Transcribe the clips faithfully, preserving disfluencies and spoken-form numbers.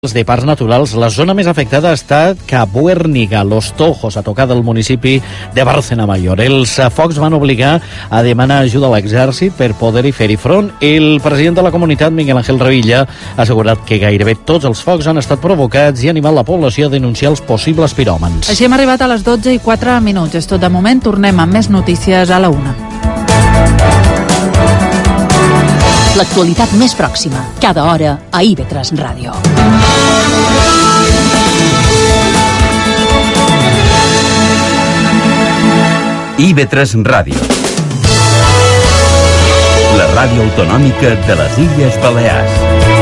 de parcs naturals, la zona més afectada ha estat Cabuérniga, Los Tojos, a tocar del municipi de Bárcena Mayor. Els focs van obligar a demanar ajuda a l'exèrcit per poder-hi fer-hi front. El president de la comunitat, Miguel Ángel Revilla, ha assegurat que gairebé tots els focs han estat provocats i ha animat la població a denunciar els possibles piròmans. Així hem arribat a les dotze i quatre minuts. És tot de moment, tornem amb més notícies a la una. L'actualitat més pròxima, cada hora a I V tres Ràdio. I V tres Ràdio. La ràdio autonòmica de les Illes Balears.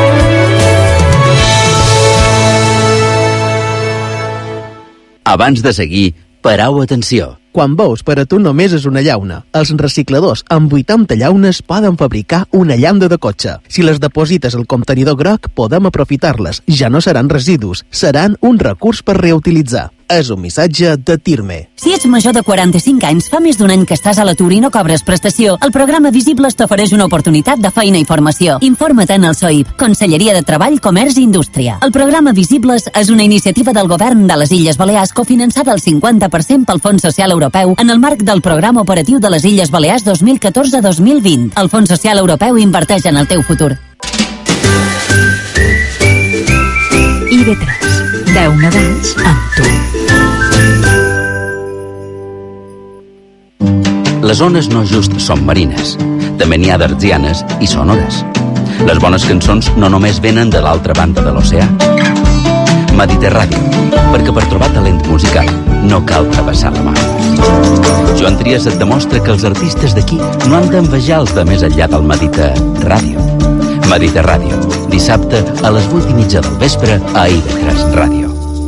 Abans de seguir, parau atenció. Quan veus, per a tu només és una llauna. Els recicladors amb vuitanta llaunes poden fabricar una llauna de cotxe. Si les deposites al contenidor groc, podem aprofitar-les. Ja no seran residus, seran un recurs per reutilitzar. És un missatge de Tirme. Si ets major de quaranta-cinc anys, fa més d'un any que estàs a l'atur i no cobres prestació, el programa Visibles t'ofereix una oportunitat de feina i formació. Informa't en el S O I P, Conselleria de Treball, Comerç i Indústria. El programa Visibles és una iniciativa del Govern de les Illes Balears cofinançada al cinquanta per cent pel Fons Social Europeu en el marc del Programa Operatiu de les Illes Balears dos mil catorze dos mil vint. El Fons Social Europeu inverteix en el teu futur. I V tres. deu Nadals amb tu. Les zones no just són marines. També n'hi ha d'artsianes i sonores. Les bones cançons no només venen de l'altra banda de l'oceà. Mediterràdio, perquè per trobar talent musical no cal travessar la mar. Joan Trias et demostra que els artistes d'aquí no han d'envejar els de més enllà del Mediterràdio. Mediterràdio, dissabte a les vuit i mitja del vespre a I V tres Ràdio.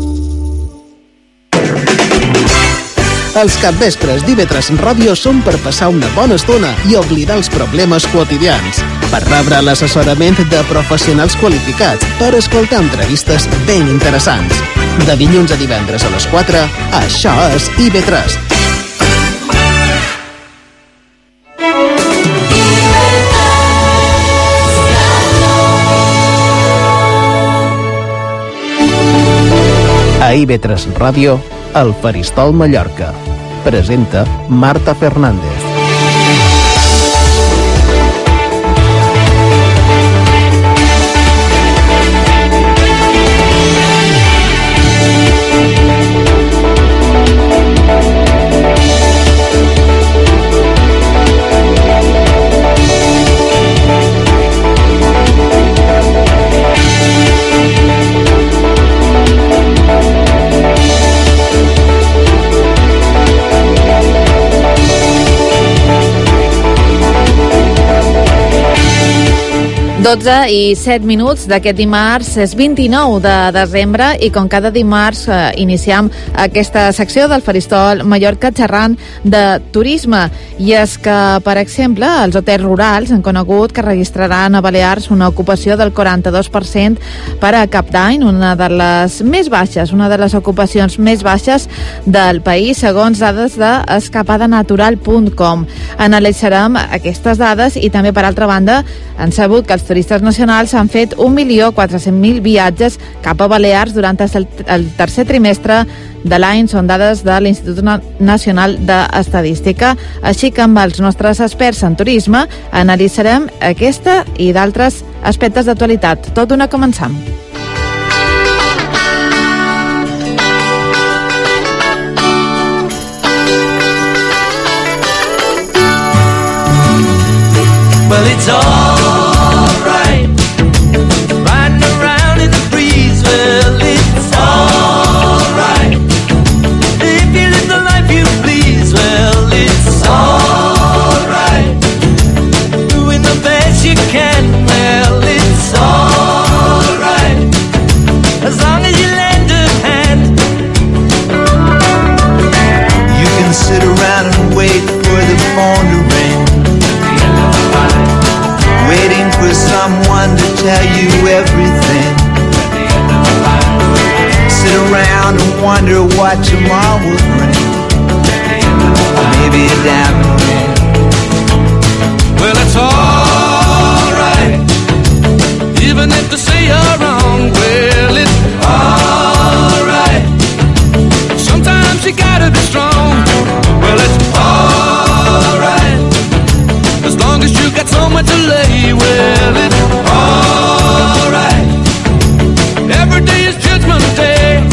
Els capvespres d'I V tres Ràdio són per passar una bona estona i oblidar els problemes quotidians, per rebre l'assessorament de professionals qualificats, per escoltar entrevistes ben interessants. De dilluns a divendres a les quatre, això és I V tres. A I V tres Ràdio, El Faristol Mallorca. Presenta Marta Fernández. dotze i set minuts d'aquest dimarts, és vint-i-nou de desembre i com cada dimarts eh, iniciem aquesta secció del Faristol Mallorca xerrant de turisme. I és que, per exemple, els hotels rurals han conegut que registraran a Balears una ocupació del quaranta-dos per cent per a cap d'any, una de les més baixes, una de les ocupacions més baixes del país, segons dades d'escapada natural punt com. Analitzarem aquestes dades i també, per altra banda, han sabut que els turistes nacionals han fet un milió quatre-cents mil viatges cap a Balears durant el, el tercer trimestre de l'any. Són dades de l'Institut Nacional d'Estadística. Així que amb els nostres experts en turisme analitzarem aquesta i d'altres aspectes d'actualitat. Tot d'una començam. Well, it's all right, riding around in the breeze. Well, it's all right, if you live the life you please. Well, it's all right, doing the best you can. Well, it's all right, as long as you lend a hand. You can sit around and wait for the phone to ring, waiting for someone to tell you everything. Sit around and wonder what tomorrow will bring. Maybe a diamond ring. Well, it's all right, even if they say you're wrong. wrong, well, it's alright. Sometimes you gotta be strong, well, it's alright. As long as you got somewhere to lay, well, it's alright. Every day is Judgment Day.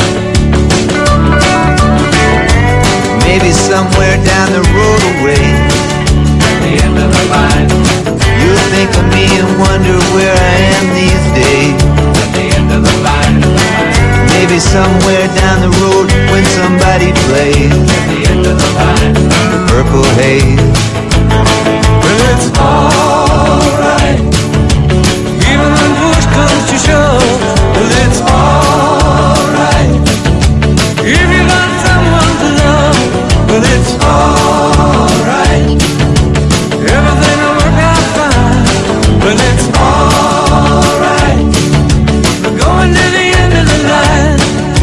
Maybe somewhere down the road away, at the end of the line, you'll think of me and wonder where I am these days. At the end of the line, maybe somewhere down the road when somebody plays. At the end of the line, the Purple Haze. Well, it's alright, even when push comes to shove. Well, it's alright, if you got someone to love. Well, it's alright, everything will work out fine. Well, it's alright, we're going to the end of the line.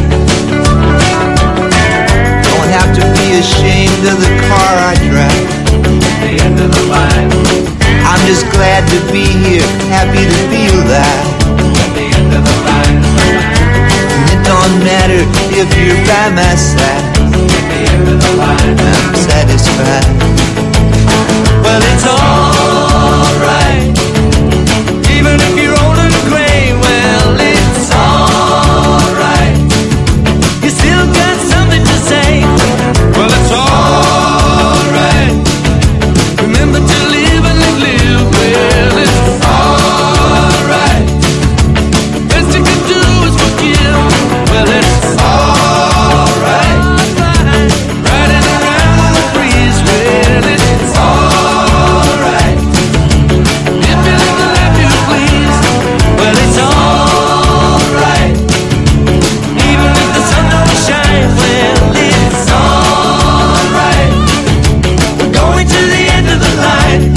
Don't have to be ashamed of the car I drive. At the end of the line, I'm just glad to be here, happy to feel that. At the end of the line, and it don't matter if you're by my side. At the end of the line, I'm satisfied. Well, it's alright, even if you're old and gray. Well, it's alright, you still got something to say. Well, it's alright, remember to live and let live. Well, it's alright, the best you can do is forgive. Well, it's alright, riding around on the breeze. Well, it's alright, if you live the life you please. Well, it's alright, even if the sun don't shine. Well, it's alright, we're going to the end of the line.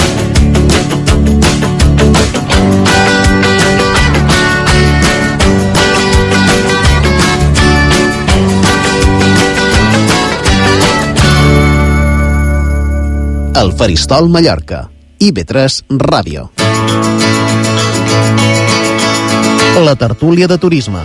El Faristol Mallorca. I V tres Ràdio. La tertúlia de turisme.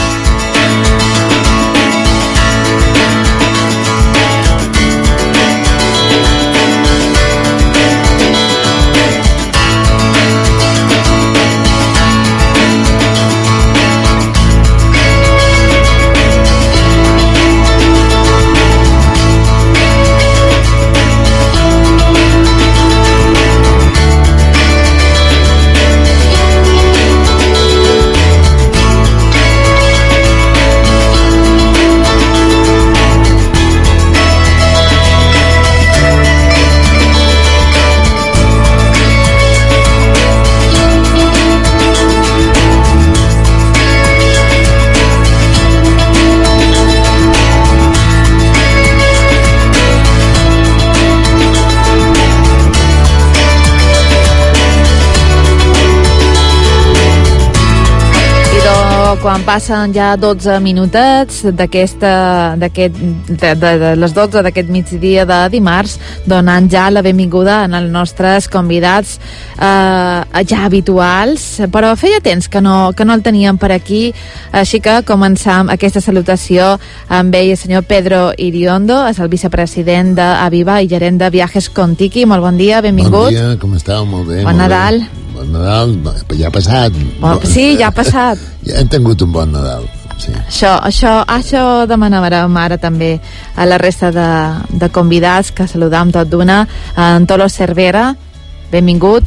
Quan passen ja dotze minutets d'aquesta d'aquest de, de, de les dotze d'aquest migdia de dimarts, donant ja la benvinguda als nostres convidats eh, ja habituals, però feia temps que no, que no el teníem per aquí, així que començam aquesta salutació amb ell, el senyor Pedro Iriondo, és el vicepresident d'Aviva i gerent de Viajes Contiki. Molt bon dia, benvingut. Bon dia, com esteu? Molt bé. Bon molt Nadal. Bé. Bon Nadal, ja ha passat. Bon, sí, ja ha passat. Ja hem tingut un bon Nadal. Sí. Això, això, això demanàvem ara també a la resta de, de convidats, que saludam tot d'una. Antolo Cervera, benvingut.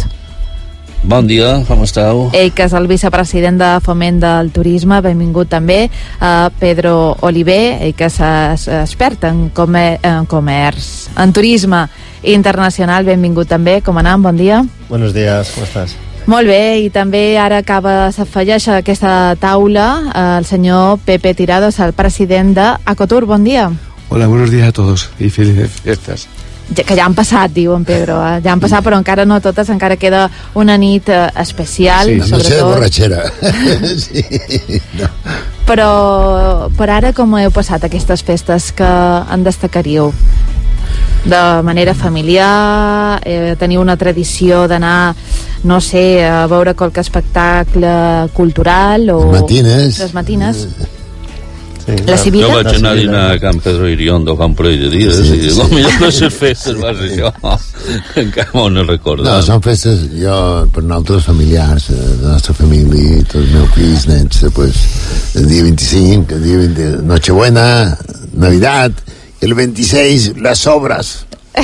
Bon dia, com esteu? Ell, que és el vicepresident de Foment del Turisme, benvingut també. Uh, Pedro Oliver, ell que és, és expert en, comer, en comerç, en turisme internacional, benvingut també. Com anem? Bon dia. Buenos días, ¿cómo estás? Molt bé, i també ara acaba s'afegeix a aquesta taula el senyor Pepe Tirados, el president d'Acotur. Bon dia. Hola, buenos días a todos y felices fiestas. Ja, que ja han passat, diu en Pedro, eh? ja han passat, però encara no totes, encara queda una nit eh, especial. Sí, no sé, borratxera. Sí, no. Però per ara com heu passat aquestes festes, que en destacaríeu? de manera familiar, eh, teniu una tradició d'anar, no sé, a veure qualque espectacle cultural o... Les matines. Les matines. Sí, la civila? Jo vaig anar a dinar a Can Pedro Iriondo fa un parell de dies sí, i sí. El millor de les festes va ser això. Encara m'ho no recordo. No, són festes, jo, per nosaltres familiars, de la nostra família, tots els meus fills, nets, pues, el dia vint-i-cinc, el dia vint, Nochebuena, Navidad, el veintiséis, las obras.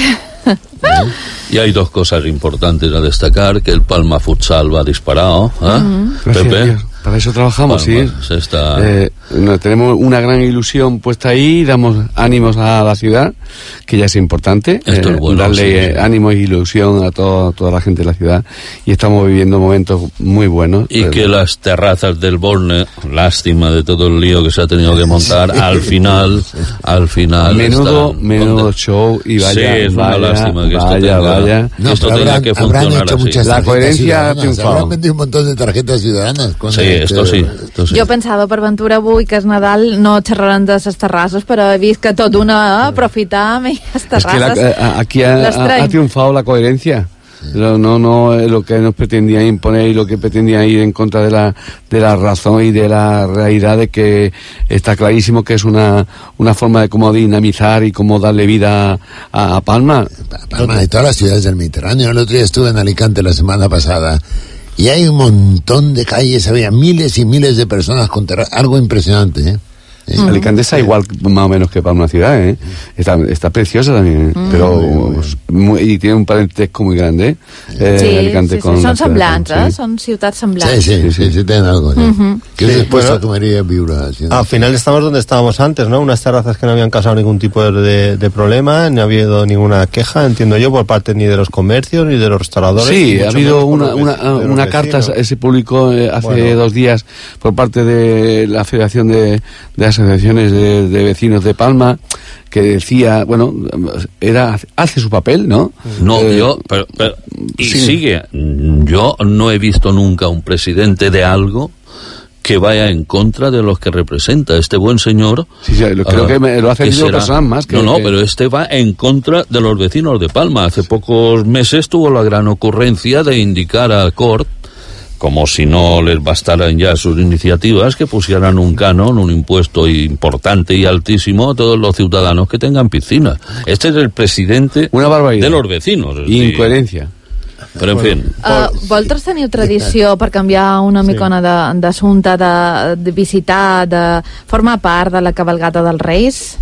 Y hay dos cosas importantes a destacar, que el Palma Futsal va disparado, ¿eh? Mm-hmm. Gracias, Pepe. Dios. Para eso trabajamos, Palma, sí. Se está... eh, no, tenemos una gran ilusión puesta ahí, damos ánimos a la ciudad, que ya es importante, Esto eh, es bueno, darle sí, sí. eh, ánimos e ilusión a todo, toda la gente de la ciudad, y estamos viviendo momentos muy buenos. Y pero... que las terrazas del Borne, lástima de todo el lío que se ha tenido que montar, al final, al final... Menudo, están menudo content- show, y vaya, sí, es vaya, una lástima que esto vaya, tenga, vaya. No, esto tenga habrán, que habrán funcionar hecho así. muchas La tarjetas coherencia ha ciudadanas, triunfado. habrán vendido un montón de tarjetas ciudadanas. Con Sí, este- esto sí, esto sí. Jo pensava per Ventura avui que és Nadal no xerraran de les terrasses, però he vist que tot una aprofitar amb les Es que terrasses. la, a- aquí ha, les ha- traen. ha triunfado la coherencia. No, no, no eh, lo que nos pretendían imponer y lo que pretendían ir en contra de la, de la razón y de la realidad, de que está clarísimo que es una, una forma de cómo dinamizar y cómo darle vida a, a Palma. Palma y todas las ciudades del Mediterráneo. El otro día estuve en Alicante la semana pasada y hay un montón de calles, había miles y miles de personas con terra- algo impresionante, ¿eh? ¿Eh? Mm. Alicante está igual más o menos que Palma ciudad, ¿eh? Está, está preciosa también, ¿eh? Mm. Pero Muy, muy, muy. muy- y tiene un parentesco muy grande, ¿eh? Eh, Sí, Alicante sí, con sí, la són ciudad, semblants, eh? sí. Són ciutats Sí, semblants. sí, sí, sí, tienen algo. ¿sí? Ujú. ¿Qué Sí, después bueno. tomaría Viura? ¿sí? Al final estamos donde estábamos antes, ¿no? Unas terrazas que no habían causado ningún tipo de, de problema, ni ha habido ninguna queja, entiendo yo, por parte ni de los comercios ni de los restauradores. Sí, ni ha mucho habido menos por una, los una, vec- de los una carta, vecinos. se publicó eh, hace Bueno. dos días por parte de la Federación de, de Asociaciones de, de Vecinos de Palma, que decía, bueno, era hace su papel, ¿no? No, Eh, yo, pero, pero- y sí. sigue, yo no he visto nunca un presidente de algo que vaya en contra de los que representa este buen señor. Sí, sí, lo- creo ah, que me- lo hace que Guido será- Casán más que- No, no, que- pero este va en contra de los vecinos de Palma. Hace pocos meses tuvo la gran ocurrencia de indicar a Cort, como si no les bastaran ya sus iniciativas, que pusieran un canon, un impuesto importante y altísimo a todos los ciudadanos que tengan piscina. Este es el presidente Una barbaridad. de los vecinos. es decir, Incoherencia. Però, en fin... Uh, vosaltres teniu tradició, per canviar una micona de- d'assumpte, de, de visitar, de formar part de la cabalgata dels Reis?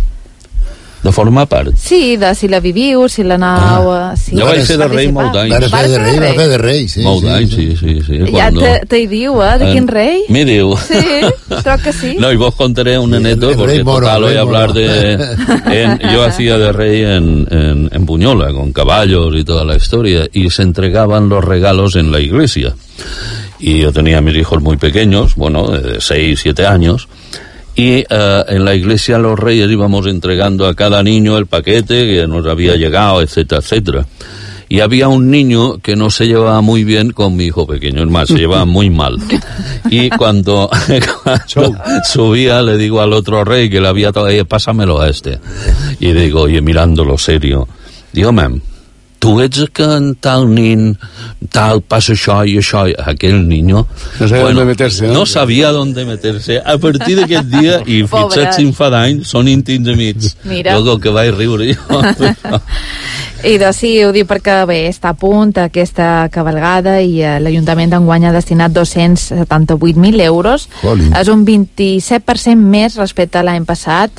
De formar part. Sí, de si la viviu, si l'anau... Ah, sí, Jo vaig fer de rei participar. molt d'anys. Va fer de rei, va fer de rei, sí. Molt sí, d'anys, sí. sí, sí, sí. Ja Cuando- te, te hi diu, eh, de quin rei? Me diu. Sí, crec que sí. No, y vos contaré un Sí, anécdota, el- el porque rey moro, total el voy rey a hablar moro. de... en- yo hacía de rey en, en, en Buñola, con caballos y toda la historia, y se entregaban los regalos en la iglesia. Y yo tenía a mis hijos muy pequeños, bueno, de seis, siete años, y eh, en la iglesia los reyes íbamos entregando a cada niño el paquete que nos había llegado, etcétera, etcétera. Y había un niño que no se llevaba muy bien con mi hijo pequeño, es más, se llevaba muy mal. Y cuando, cuando subía, le digo al otro rey que le había todavía, pásamelo a este. Y digo, oye, mirándolo serio, digo, mem, tu ets que en tal nin, tal, passa això i això, i aquell niño... No sabía dónde meterse, ¿no? No sabia dónde meterse. A partir d'aquest dia, i Pobret. fixats si em fa d'any, són íntims amics. Mira. Jo que vaig riure jo. I doncs sí, ho dic perquè bé, està a punt aquesta cabalgada i eh, l'Ajuntament d'enguany ha destinat dos-cents setanta-vuit mil euros. Jolín. És un vint-i-set per cent més respecte a l'any passat.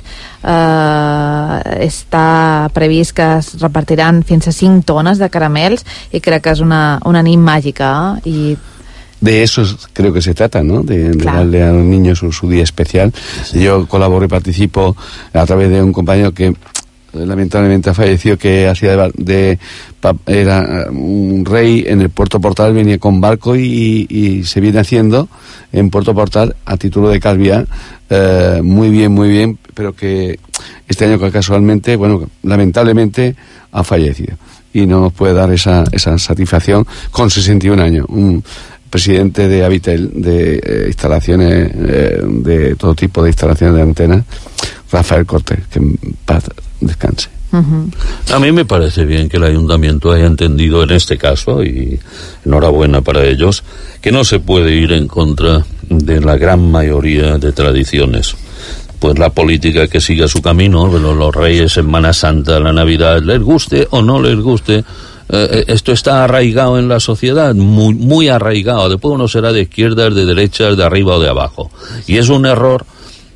Eh, està previst que es repartiran fins a cinc tones de caramels i crec que és una, una nit màgica. Eh? I De eso es- creo que se trata, ¿no? De, de Claro. darle a los niños su, su día especial. Yo colaboro y participo a través de un compañero que eh, lamentablemente ha fallecido, que hacía de, bar- de pa- era un rey en el Puerto Portal, venía con barco y, y se viene haciendo en Puerto Portal a título de calviá, eh, muy bien, muy bien, pero que este año casualmente, bueno, lamentablemente ha fallecido y no nos puede dar esa, esa satisfacción con sesenta y un años. Un presidente de Habitel, de eh, instalaciones, eh, de todo tipo de instalaciones de antenas, Rafael Cortés, que en paz descanse. Uh-huh. A mí me parece bien que el ayuntamiento haya entendido en este caso, y enhorabuena para ellos, que no se puede ir en contra de la gran mayoría de tradiciones. Pues la política que siga su camino, los, los reyes, Semana Santa, la Navidad, les guste o no les guste, eh, esto está arraigado en la sociedad, muy, muy arraigado. Después uno será de izquierdas, de derechas, de arriba o de abajo. Y es un error,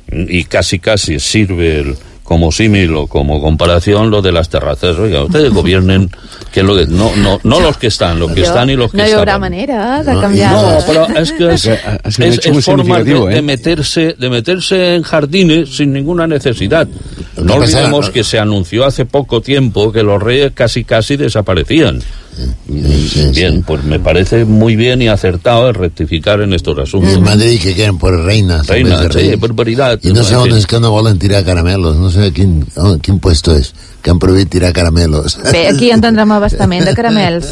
y casi casi sirve el... como símil o como comparación lo de las terrazas. Oiga, ustedes gobiernen, que lo que, no, no, no los que están, los que Yo, están y los que no hi haurà estaban. manera de canviar. No, pero es que es, es, es, es forma de, ¿eh? de meterse de meterse en jardines sin ninguna necesidad. No olvidemos que se anunció hace poco tiempo que los reyes casi casi desaparecían. Sí, sí, bien, sí. Pues me parece muy bien y acertado el rectificar en estos asuntos. En Madrid que quieren por reinas. Reinas, de sí, barbaridad. Y no sé on sí. és que no volen tirar caramelos, no sé quin, on, quin puesto és, que han prohibit tirar caramelos. Bé, aquí entendrem abastament de caramels.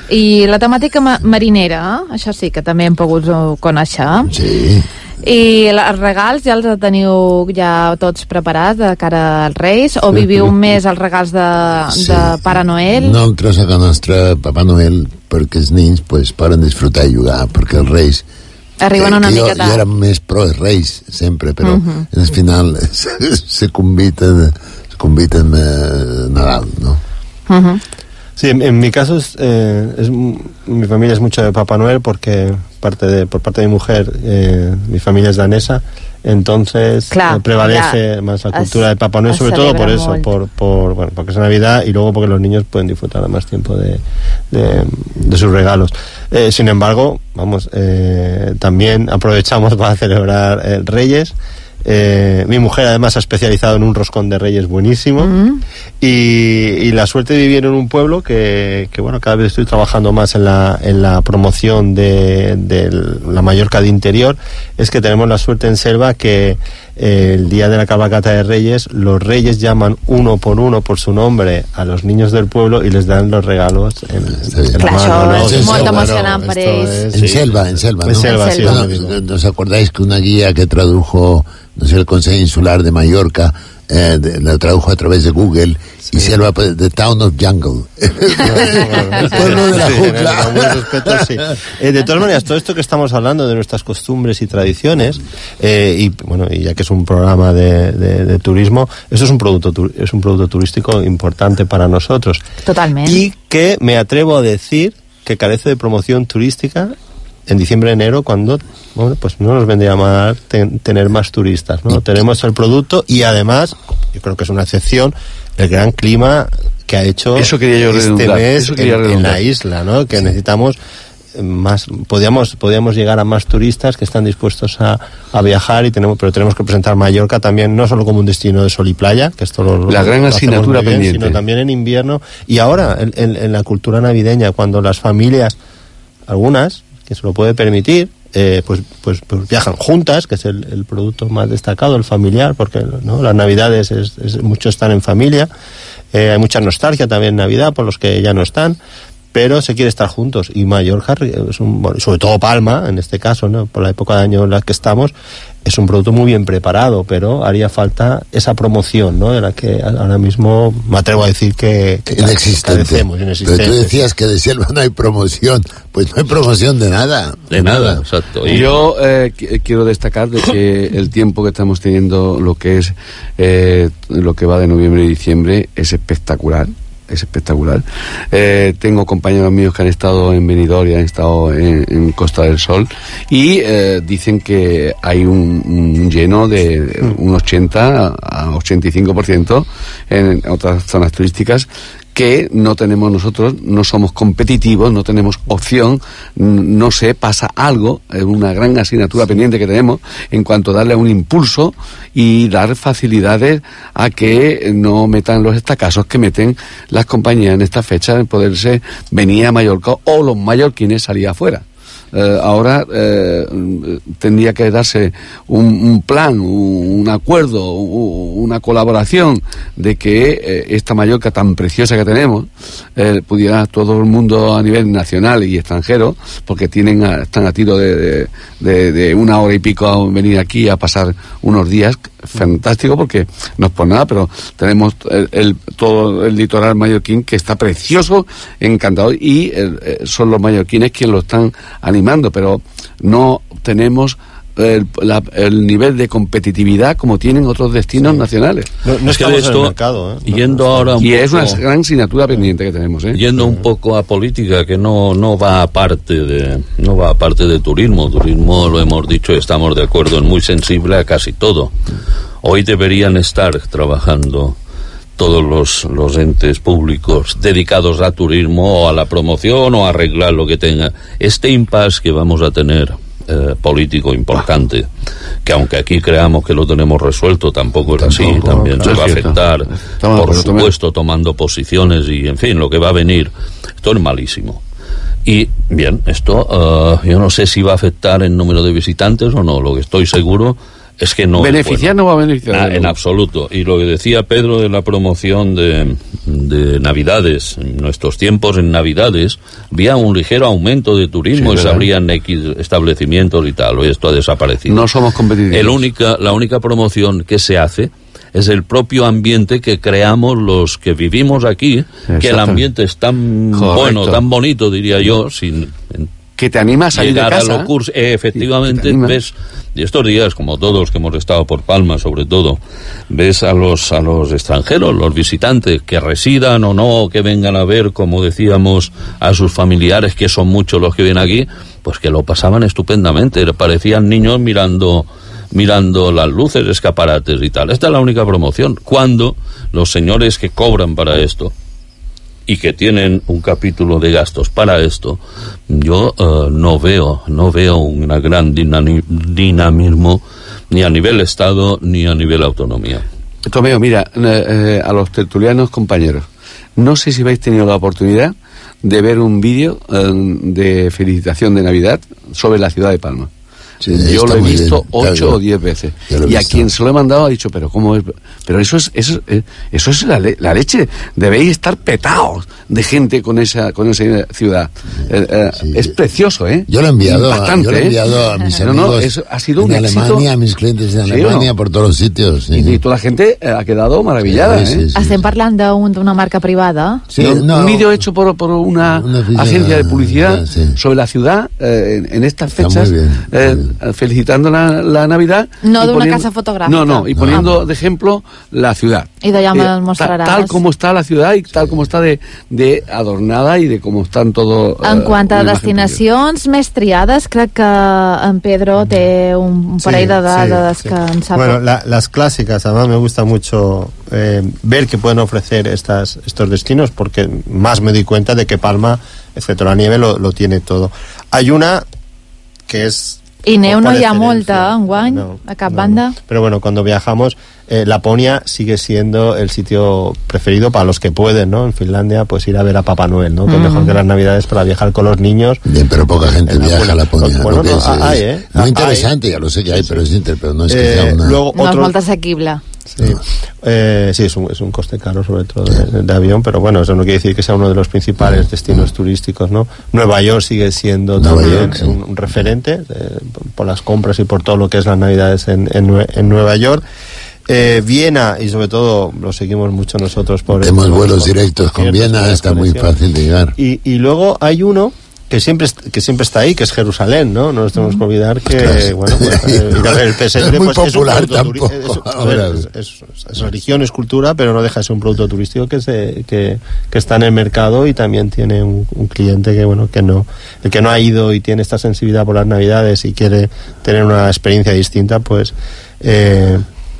I la temàtica ma marinera, això sí que també hem pogut conèixer. Sí. I els regals ja els teniu ja tots preparats de cara als Reis, o viviu més els regals de, Sí. de Pare Noel? Nosaltres a casa nostra, Papà Noel, perquè els nens pues, poden disfrutar i jugar, perquè els Reis Arriben una jo, mica jo tard. era més pro els Reis sempre, però Uh -huh. al final se, se conviten se conviten eh, Nadal, ¿no? Uh -huh. Sí, en, en mi caso es, eh, es mi familia es mucho de Papá Noel porque parte de por parte de mi mujer eh, mi familia es danesa, entonces Clar, eh, prevalece ja más la es- cultura de Papá Noel, es sobre todo por celebra eso, molt. por por bueno, porque es Navidad y luego porque los niños pueden disfrutar de más tiempo de de, de sus regalos. Eh, sin embargo, vamos, eh, también aprovechamos para celebrar eh, Reyes. Eh, mi mujer además ha especializado en un roscón de Reyes buenísimo. Mm. y, y la suerte de vivir en un pueblo que, que bueno, cada vez estoy trabajando más en la, en la promoción de, de la Mallorca de interior, es que tenemos la suerte en Selva que eh, el día de la cabalgata de Reyes los Reyes llaman uno por uno por su nombre a los niños del pueblo y les dan los regalos en, en Clar, la això mano, ¿no? és En molt Selva, emocionant ¿no? per Esto ells. es- En sí. Selva, en Selva, ¿no? En Selva, sí, Bueno, es lo mismo. ¿nos acordáis que una guía que tradujo, no sé, el Consejo Insular de Mallorca, eh, de- la tradujo a través de Google, y Selva, pues, The Town of Jungle? El pueblo de la Sí, jungla. con buen respeto, sí. Eh, de todas maneras, todo esto que estamos hablando de nuestras costumbres y tradiciones, eh, y bueno, y ya que es un programa de, de, de turismo, eso es un producto tu- es un producto turístico importante para nosotros. Totalment. Y que me atrevo a decir que carece de promoción turística en diciembre, enero, cuando bueno, pues no nos vendría mal ten- tener más turistas, ¿no? Tenemos el producto y además, yo creo que es una excepción, el gran clima que ha hecho Eso quería yo este redundar, mes eso quería en, en redundar. la isla, ¿no? Que necesitamos más, podíamos, podíamos llegar a más turistas que están dispuestos a, a viajar, y tenemos, pero tenemos que presentar Mallorca también, no solo como un destino de sol y playa, que esto lo, La gran lo hacemos asignatura muy bien, pendiente. sino también en invierno, y ahora en, en- en la cultura navideña, cuando las familias, algunas, que se lo puede permitir, eh, pues, pues, pues viajan juntas, que es el, el producto más destacado, el familiar, porque ¿no? las navidades es, es- muchos están en familia, eh, hay mucha nostalgia también en Navidad por los que ya no están, pero se quiere estar juntos, y Mallorca es un, bueno, sobre todo Palma en este caso, ¿no? Por la época de año en la que estamos, es un producto muy bien preparado, pero haría falta esa promoción, ¿no? De la que ahora mismo me atrevo a decir que, que Inexistente. carecemos, Pero inexistente. tú decías que de Selva no hay promoción. Pues no hay promoción de nada. De nada, exacto. Y Yo eh, qu- quiero destacar de que el tiempo que estamos teniendo, lo que es eh, lo que va de noviembre y diciembre, es espectacular. Es espectacular. Eh, tengo compañeros míos que han estado en Benidorm y han estado en, en Costa del Sol, y eh, dicen que hay un, un lleno de un ochenta a ochenta y cinco por ciento en otras zonas turísticas, que no tenemos nosotros, no somos competitivos, no tenemos opción, n- no sé, pasa algo, es una gran asignatura pendiente que tenemos en cuanto a darle un impulso y dar facilidades a que no metan los estacasos que meten las compañías en esta fecha, en poderse venir a Mallorca o los mallorquines salir afuera. Eh, ahora eh, tendría que darse un, un plan, un, un acuerdo, u- una colaboración de que eh, esta Mallorca tan preciosa que tenemos eh, pudiera todo el mundo a nivel nacional y extranjero, porque tienen a- están a tiro de, de, de- de una hora y pico a venir aquí a pasar unos días, fantástico porque no es por nada, pero tenemos el, el, todo el litoral mallorquín que está precioso, encantador, y el, son los mallorquines quienes lo están animando, pero no tenemos el, la, el nivel de competitividad como tienen otros destinos sí. nacionales. No, no es que esto, en el mercado, ¿eh? Yendo no, ahora un y poco, es una gran asignatura pendiente que tenemos, ¿eh? Yendo un poco a política, que no no va aparte de no va aparte de turismo. Turismo, lo hemos dicho, estamos de acuerdo, es muy sensible a casi todo. Hoy deberían estar trabajando todos los, los entes públicos dedicados a turismo o a la promoción o a arreglar lo que tenga. Este impasse que vamos a tener Eh, político importante, que aunque aquí creamos que lo tenemos resuelto, tampoco es así, tampoco, también claro, se va a afectar, estamos, por supuesto, tomando posiciones y, en fin, lo que va a venir. Esto es malísimo. Y, bien, esto, uh, yo no sé si va a afectar el número de visitantes o no, lo que estoy seguro es que no beneficiar bueno. no va a beneficiar ah, en absoluto. Y lo que decía Pedro de la promoción de, de Navidades, en nuestros tiempos en Navidades había un ligero aumento de turismo, sí, y se abrían X establecimientos y tal. Hoy esto ha desaparecido. No somos competitivos. El única, la única promoción que se hace es el propio ambiente que creamos los que vivimos aquí. Exacto. Que el ambiente es tan Correcto. bueno, tan bonito, diría yo, sin que te anima a salir de casa. A los cursos, eh, efectivamente, ves, y estos días, como todos que hemos estado por Palma, sobre todo, ves a los a los extranjeros, los visitantes, que residan o no, que vengan a ver, como decíamos, a sus familiares, que son muchos los que vienen aquí, pues que lo pasaban estupendamente, parecían niños mirando mirando las luces, escaparates y tal. Esta es la única promoción. Cuando los señores que cobran para esto y que tienen un capítulo de gastos para esto, yo uh, no veo no veo un gran dinami- dinamismo ni a nivel Estado ni a nivel autonomía. Tomeo, mira, eh, a los tertulianos compañeros, no sé si habéis tenido la oportunidad de ver un vídeo eh, de felicitación de Navidad sobre la ciudad de Palma. Sí, yo lo he visto bien. ocho yo, o diez veces. Y visto. A quien se lo he mandado ha dicho, pero ¿cómo es? Pero eso es eso, eso es la, le, la leche. Debéis estar petados de gente con esa con esa ciudad. Eh, eh, sí. Es precioso, ¿eh? Yo lo he enviado, a, yo lo he enviado ¿eh? a mis amigos no, no, eso ha sido un en éxito. Alemania, a mis clientes en Alemania, ¿sí, no? Por todos los sitios. Sí. Y, y toda la gente ha quedado maravillada. Sí, sí, ¿eh? sí, Estem parlant d'una marca privada. Sí, no, no, un vídeo hecho por, por una, una agencia de publicidad sí. sobre la ciudad eh, en, en estas fechas, bien, eh, felicitando La, la Navidad. No de una casa fotográfica. No, no, y poniendo ah. de ejemplo la ciudad. Y de llama eh, mostrarás. Tal, tal como está la ciudad y tal como está de, de adornada y de cómo están todo. En uh, quant a destinacions més triades, crec que en Pedro té un parell sí, de dades sí, sí. que en sap. Bueno, la, las clásicas, además me gusta mucho eh, ver que pueden ofrecer estas, estos destinos, porque más me doy cuenta de que Palma, excepto la nieve, lo, lo tiene todo. Hay una que es I neu no hi ha molta, enguany, no, a cap no, banda. No. Pero bueno, cuando viajamos, eh, Laponia sigue siendo el sitio preferido para los que pueden, ¿no? En Finlandia, pues ir a ver a Papá Noel, ¿no? Mm. Que es mejor que las Navidades para viajar con los niños. Bien, pero poca gente viaja a Laponia. Bueno, no, es, hay, ¿eh? Muy interesante, hay. Ya lo sé que hay, pero es, inter, pero no es que eh, sea una... Luego, no otro... es molt assequible. Sí, eh, sí es, un, es un coste caro, sobre todo de, de avión, pero bueno, eso no quiere decir que sea uno de los principales destinos turísticos, ¿no? Nueva York sigue siendo Nueva también York, sí. un, un referente eh, por las compras y por todo lo que es las Navidades en, en, en Nueva York. Eh, Viena, y sobre todo lo seguimos mucho nosotros por... Tenemos el, vuelos por, directos por con Viena, está muy fácil de llegar. Y, y luego hay uno que siempre que siempre está ahí, que es Jerusalén, ¿no? No nos tenemos que olvidar que, claro. bueno, pues, eh, ir a ver el pesebre, es muy pues, popular es un tampoco. Turi- es, a ver, es, es, es religión, es cultura, pero no deja de ser un producto turístico que se, que, que está en el mercado y también tiene un, un cliente que, bueno, que no, el que no ha ido y tiene esta sensibilidad por las Navidades y quiere tener una experiencia distinta, pues, eh,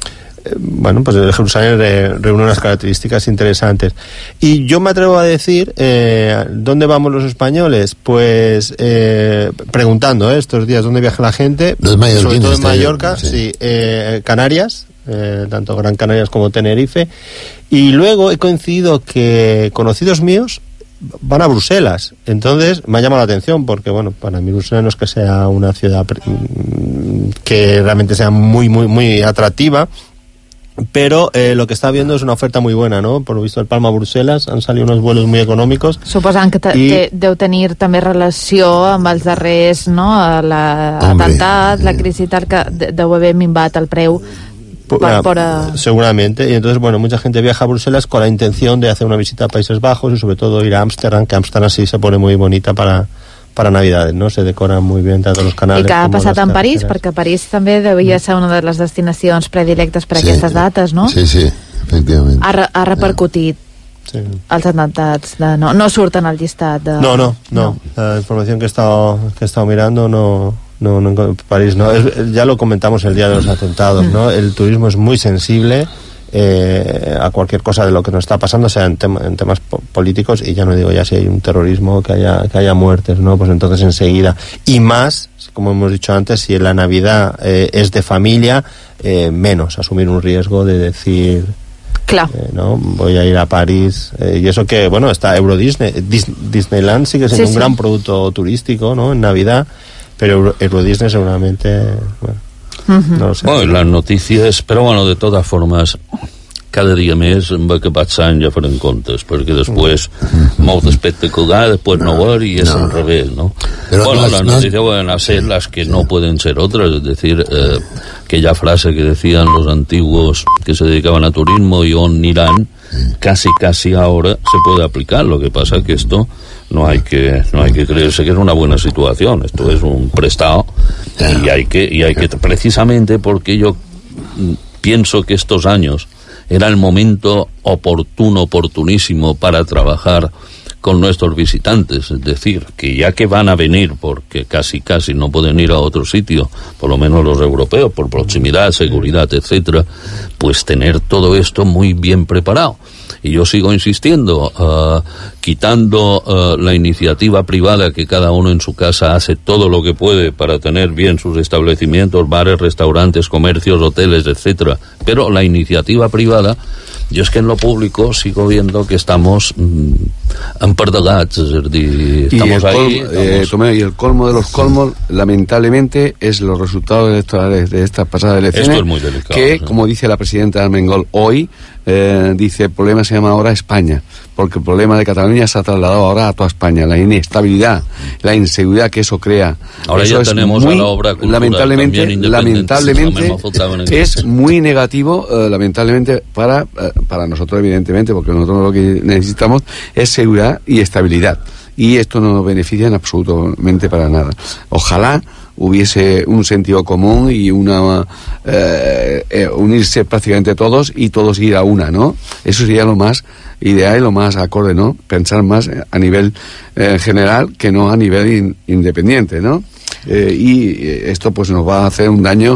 bueno, pues Jerusalén reúne unas características interesantes. Y yo me atrevo a decir, eh, ¿dónde vamos los españoles? Pues eh, preguntando, ¿eh? estos días, ¿dónde viaja la gente? Sobre todo en Mallorca, sí, sí eh, Canarias, eh, tanto Gran Canarias como Tenerife. Y luego he coincidido que conocidos míos van a Bruselas. Entonces me ha llamado la atención porque, bueno, para mí Bruselas no es que sea una ciudad que realmente sea muy, muy, muy atractiva, pero eh, lo que está viendo es una oferta muy buena, ¿no? Por lo visto el Palma a Bruselas han salido unos vuelos muy econòmics. Suposant que te, I... te, deu tenir també relació amb els darrers, no? L'atemptat, la crisi tal, que deu haver minvat el preu Por, por, uh... Seguramente, y entonces, bueno, mucha gente viaja a Bruselas con la intención de hacer una visita a Países Bajos y sobre todo ir a Ámsterdam, que Ámsterdam sí se pone muy bonita para, para Navidades, ¿no? Se decoran muy bien tanto los canales. I que ha passat en París, carreteres. perquè París també devia ser una de les destinacions predilectes per a Sí. aquestes dates, no? Sí, sí, efectivament. Ha, ha repercutit sí. els atemptats, de, no, no surten al llistat de... No, no, no, no. La información que he estado, que he estado mirando no... No, no, en París no. Es, ya lo comentamos el día de los atentados, ¿no? El turismo es muy sensible eh, a cualquier cosa de lo que nos está pasando, sea en, tema, en temas po políticos, y ya no digo ya si hay un terrorismo, que haya, que haya muertes, ¿no? Pues entonces enseguida. Y más, como hemos dicho antes, si la Navidad eh, es de familia, eh, menos asumir un riesgo de decir... Claro. Eh, ¿no? Voy a ir a París. Eh, y eso que, bueno, está Euro Disney. Dis Disneyland sigue siendo Sí, un sí. gran producto turístico, ¿no? En Navidad. Pero Euro, Euro Disney seguramente, bueno, Uh-huh. no lo sé. Bueno, las noticias, però bueno, de totes formes, cada dia més va que passant ja farem comptes, perquè després molt espectacular, després no ver y es No. al revés, ¿no? Pero bueno, las- las las- noticias van a ser las que no pueden ser otras, es decir, eh, aquella frase que decían los antiguos que se dedicaban a turismo y on irán, casi casi ahora se puede aplicar. Lo que pasa es que esto no hay que no hay que creerse que es una buena situación, esto es un prestado y hay que y hay que precisamente porque yo mm, pienso que estos años era el momento oportuno, oportunísimo para trabajar con nuestros visitantes, es decir, que ya que van a venir, porque casi casi no pueden ir a otro sitio, por lo menos los europeos, por proximidad, seguridad, etcétera, pues tener todo esto muy bien preparado. Y yo sigo insistiendo, uh, quitando uh, la iniciativa privada, que cada uno en su casa hace todo lo que puede para tener bien sus establecimientos, bares, restaurantes, comercios, hoteles, etcétera, pero la iniciativa privada, yo es que en lo público sigo viendo que estamos mmm, empardegats, es decir, Y estamos el, ahí. colmo, eh, estamos- Tomé, y el colmo de los colmos, lamentablemente, es los resultados electorales de estas pasadas elecciones. Esto es muy delicado, Que, sí. como dice la presidenta Armengol hoy, eh, dice, el problema se llama ahora España, porque el problema de Cataluña se ha trasladado ahora a toda España. La inestabilidad, la inseguridad que eso crea. Ahora eso ya es tenemos muy, a la obra cultural lamentablemente, también independiente. lamentablemente No me faltaba en el es caso. muy negativo, eh, lamentablemente, para, eh, para nosotros, evidentemente, porque nosotros lo que necesitamos es seguridad y estabilidad. Y esto no nos beneficia en absolutamente para nada. Ojalá hubiese un sentido común y una eh, eh, unirse prácticamente todos y todos ir a una, ¿no? Eso sería lo más ideal y lo más acorde, ¿no? Pensar más a nivel eh, general que no a nivel in, independiente, ¿no? Eh, y esto pues nos va a hacer un daño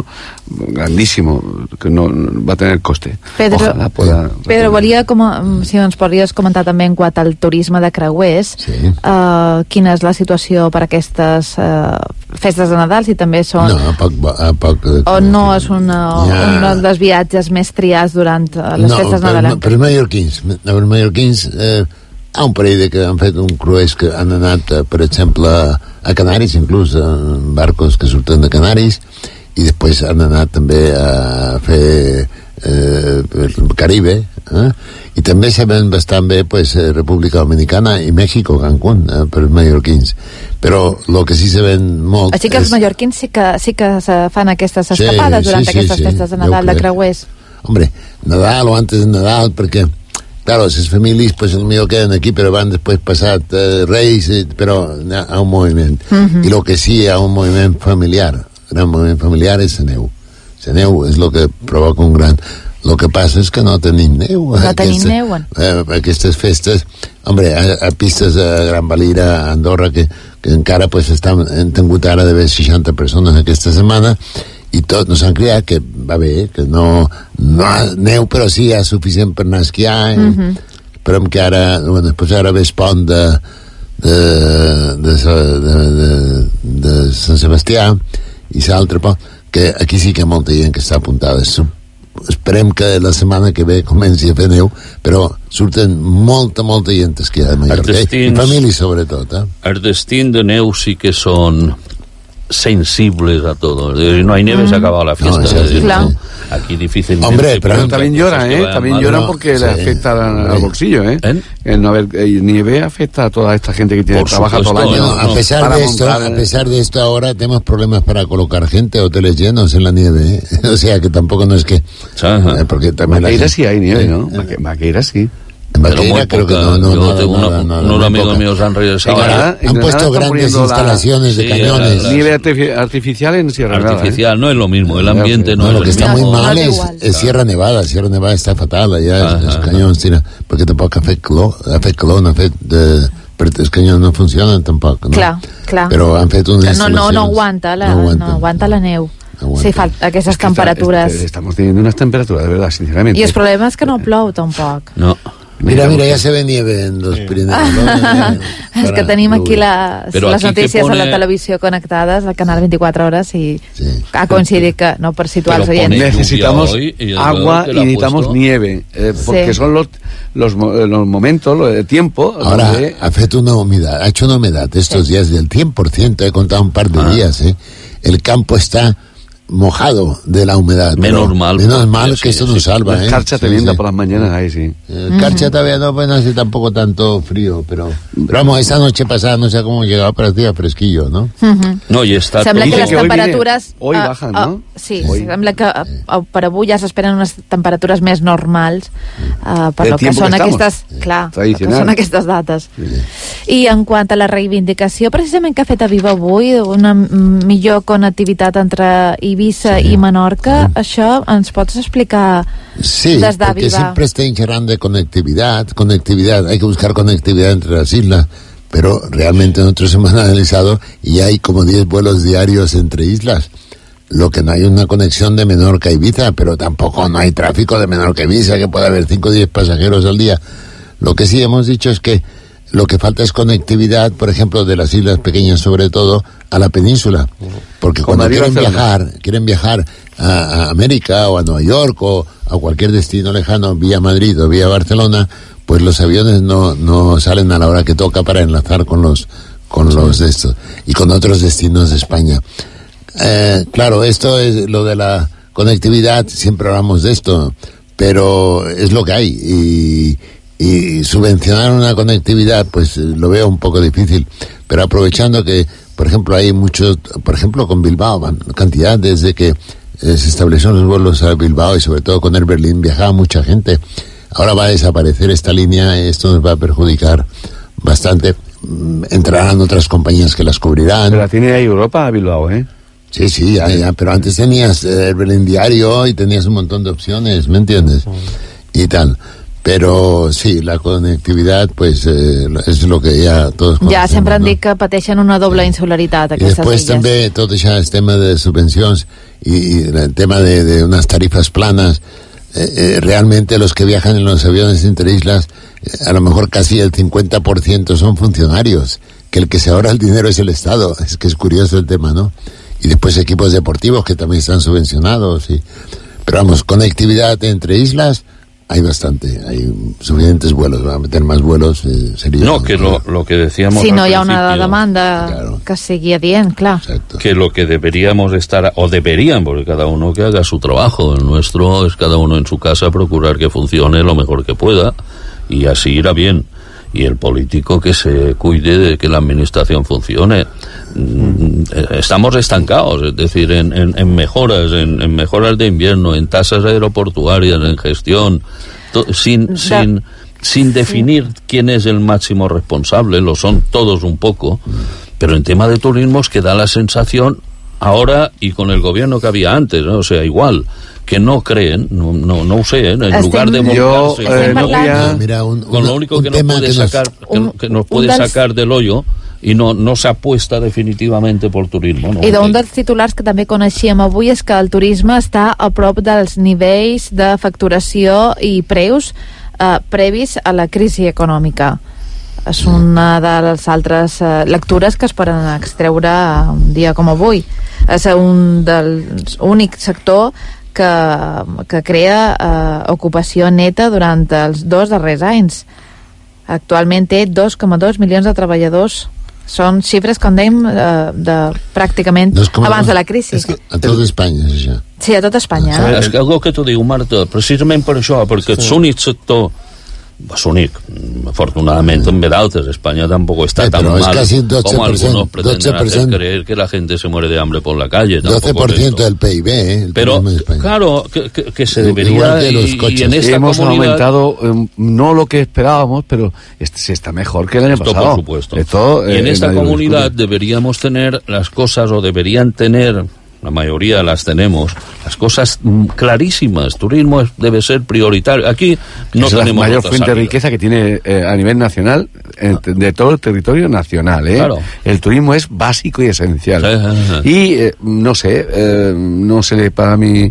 grandísimo, que no, no va a tener coste. Pedro, Ojalá pueda... Pedro, volia com, si ens podries comentar també en quant al turisme de creuers, Sí. uh, quina és la situació per aquestes uh, festes de Nadal, si també són... No, a poc, a poc... O no és una, Ja. un dels viatges més triats durant uh, les no, festes per, nadalenques? per mallorquins, no, per mallorquins eh, hi ha un parell de que han fet un cruès que han anat, eh, per exemple, a Canaris, inclús en barcos que surten de Canaris, i després han anat també a fer eh, el Caribe, eh? I també se ven bastant bé pues, eh, República Dominicana i México, Cancún, eh, per mallorquins. Però el que sí se ven molt... Així que els és... mallorquins sí que, sí que se fan aquestes Sí, escapades sí, durant sí, aquestes sí, festes de jo Nadal de crec. creuers. Hombre, Nadal o antes de Nadal, porque, claro, esas familias, pues, el mío quedan aquí, pero van después pasar eh, Reis, eh, pero a un movimiento. Ujú. Y lo que sí, a un movimiento familiar, gran movimiento familiar es neu. La neu es lo que provoca un gran... Lo que passa és que no tenim neu. No tenim Aquesta- neu. eh, aquestes festes, hombre, a, a pistes de Gran Valira, a Andorra, que, que encara pues, estan, hem tingut ara d'haver seixanta persones aquesta setmana, i tot nos han criat que va bé, que no, no hi ha neu, però sí hi ha suficient per anar a esquiar. Eh? Mhm. Esperem que ara, bueno, després ara ve el pont de, de, de, de, de, de Sant Sebastià i l'altre pont, que aquí sí que hi ha molta gent que està apuntada. Esperem que la setmana que ve comenci a fer neu, però surten molta, molta gent a esquiar de Mallorca, eh? I Artestins. famílies sobretot, eh? Els destins de neu sí que són sensibles a todo. No hay nieve, mm. se ha acabado la fiesta. No, es decir, claro. Aquí difícilmente. Hombre, pero, pero también lloran, ¿eh? También lloran no, porque sí, le afecta al, al bolsillo, ¿eh? ¿Eh? El no haber eh, nieve afecta a toda esta gente que tiene Por trabaja supuesto, todo el año. No, a pesar de esto, montar, a pesar de esto ahora tenemos problemas para colocar gente, hoteles llenos en la nieve, ¿eh? O sea que tampoco no es que. Eh, porque también Maqueira sí hay nieve, ¿no? Eh, Maqueira sí. En Maqueira creo que no, no, yo nada, tengo nada, una, nada, unos nada, amigos poca. míos han regresado. Han, han puesto grandes instalaciones la, de sí, cañones. La, la, nieve artifici- artificial en Sierra Nevada. Artificial, ¿eh? no es lo mismo, el ambiente no, no no es lo que está mismo. muy mal es, es Sierra Nevada. Sierra Nevada está fatal allà, els canyons, tira, perquè tampoc ha fet calor, ha fet calor, no ha fet de... perquè els canyons no funcionen tampoc, no? Clar, clar. Però han fet unes no, no, no aguanta la, no aguanta. No aguanta la neu. Sí, falta aquestes temperatures. Está, estamos teniendo unas temperaturas, de verdad, sinceramente. I el problema és que no plou tampoc. No. Mira, mira, ya se ve nieve en los Pirineos. Ah, és que tenim aquí les, les notícies pone... a la televisió connectades, al canal veinticuatro horas, i sí. ha coincidit que, no per situar els oients. Necesitamos agua y necesitamos nieve, eh, porque sí. son los, los, los momentos, los de tiempo. Ahora, donde... ha hecho una humedad, ha hecho una humedad estos sí. días del cien por ciento, he contado un par de ah. días, ¿eh? El campo está mojado de la humedad. Menos mal. Menos mal que esto nos salva, la ¿eh? Escarcha tremenda sí, sí. por las mañanas ahí, sí. Escarcha uh-huh. todavía no, pues no hace tampoco tanto frío, pero, pero vamos, esta noche pasada no sé cómo llegaba, pero hacía fresquillo, ¿no? Uh-huh. No, i està... Sembla que les que temperatures... Hoy, viene, hoy bajan, uh, uh, ¿no? Sí, hoy. sembla que uh, per avui ja s'esperen unes temperatures més normals uh, per lo que són que aquestes... Clar, que són aquestes dates. Sí. I en quant a la reivindicació, precisament que ha fet a Viva avui, una millor connectivitat entre Eivissa sí. i Menorca, sí. això ens pots explicar sí, des d'Aviva? Porque siempre están hablando de conectividad, conectividad, hay que buscar conectividad entre las islas, pero realmente nosotros hemos analizado y hay como diez vuelos diarios entre islas. Lo que no hay una conexión de Menorca a Ibiza, pero tampoco no hay tráfico de Menorca a Ibiza, que puede haber cinco o diez pasajeros al día. Lo que sí hemos dicho es que lo que falta es conectividad, por ejemplo, de las islas pequeñas sobre todo, a la península. Porque cuando quieren viajar, quieren viajar a, a América o a Nueva York o a cualquier destino lejano, vía Madrid o vía Barcelona, pues los aviones no, no salen a la hora que toca para enlazar con los, con los de estos y con otros destinos de España. Eh, claro, esto es lo de la conectividad, siempre hablamos de esto, pero es lo que hay y... y subvencionar una conectividad pues lo veo un poco difícil, pero aprovechando que por ejemplo hay muchos, por ejemplo con Bilbao, cantidad desde que eh, se establecieron los vuelos a Bilbao y sobre todo con Air Berlin viajaba mucha gente, ahora va a desaparecer esta línea, esto nos va a perjudicar bastante, entrarán otras compañías que las cubrirán. Pero la tiene ahí Europa a Bilbao, ¿eh? Sí, sí, ya, ya, pero antes tenías Air Berlin diario y tenías un montón de opciones, ¿me entiendes? Y tal. Però sí, la connectivitat pues, eh, és el que ja tots coneixem. Ja sempre han no? dit que pateixen una doble insularitat aquestes illes. I després també tot això, el tema de subvencions i, i el tema de, de unas tarifas planas, eh, eh, realmente los que viajan en los aviones entre islas, eh, a lo mejor casi el cincuenta por ciento son funcionarios, que el que se ahorra el dinero es el Estado, es que es curioso el tema, ¿no? Y después equipos deportivos que también están subvencionados, y... pero vamos, conectividad entre islas hay bastante, hay suficientes vuelos, va a meter más vuelos, eh, sería... No, que lo, lo que decíamos si no al hi ha una demanda claro. que sigui adient, clar. Exacto. Que lo que deberíamos estar, o deberían, porque cada uno que haga su trabajo, el nuestro es cada uno en su casa procurar que funcione lo mejor que pueda, y así irá bien. Y el político que se cuide de que la administración funcione. Estamos estancados, es decir, en, en, en mejoras, en, en mejoras de invierno, en tasas aeroportuarias, en gestión, to, sin, sin, sin definir sí. quién es el máximo responsable, lo son todos un poco, pero en tema de turismo es que da la sensación ahora y con el gobierno que había antes, ¿no? O sea, igual, que no creen, no, no, no ho sé, ¿eh? en Estem... lugar de volcarse Yo, eh, no quería... Mira, un, con lo único que nos puede que sacar, nos... que, que nos puede dels... sacar del hoyo i no, no s'apuesta definitivament per turisme. No? I d'un dels titulars que també coneixíem avui és que el turisme està a prop dels nivells de facturació i preus eh, previs a la crisi econòmica. És una de les altres eh, lectures que es poden extreure un dia com avui. És un dels únic sector que, que crea eh, ocupació neta durant els dos darrers anys. Actualment té dos coma dos milions de treballadors Són xifres, com dèiem, de, de pràcticament no com, abans de la crisi. És que a tot Espanya és això. Sí, a tot Espanya. Ah, és que el que t'ho diu, Marta, precisament per això, perquè sí. l'únic sector únic, afortunadamente en d'altres, España tampoco está eh, tan mal doce como algunos pretenden hacer creer que la gente se muere de hambre por la calle. doce por ciento del P I B, ¿eh? El pero claro, que, que, que se debería que y, y en esta hemos comunidad... aumentado um, no lo que esperábamos, pero este, se está mejor que el año esto pasado. Por supuesto. Esto, y en eh, esta comunidad deberíamos tener las cosas, o deberían tener, la mayoría las tenemos, las cosas clarísimas. Turismo es, debe ser prioritario. Aquí no es tenemos la mayor otra fuente salida. de riqueza que tiene eh, a nivel nacional, eh, de todo el territorio nacional. ¿eh? Claro. El turismo es básico y esencial. Sí, sí, sí. Y eh, no sé, eh, no se le, para mi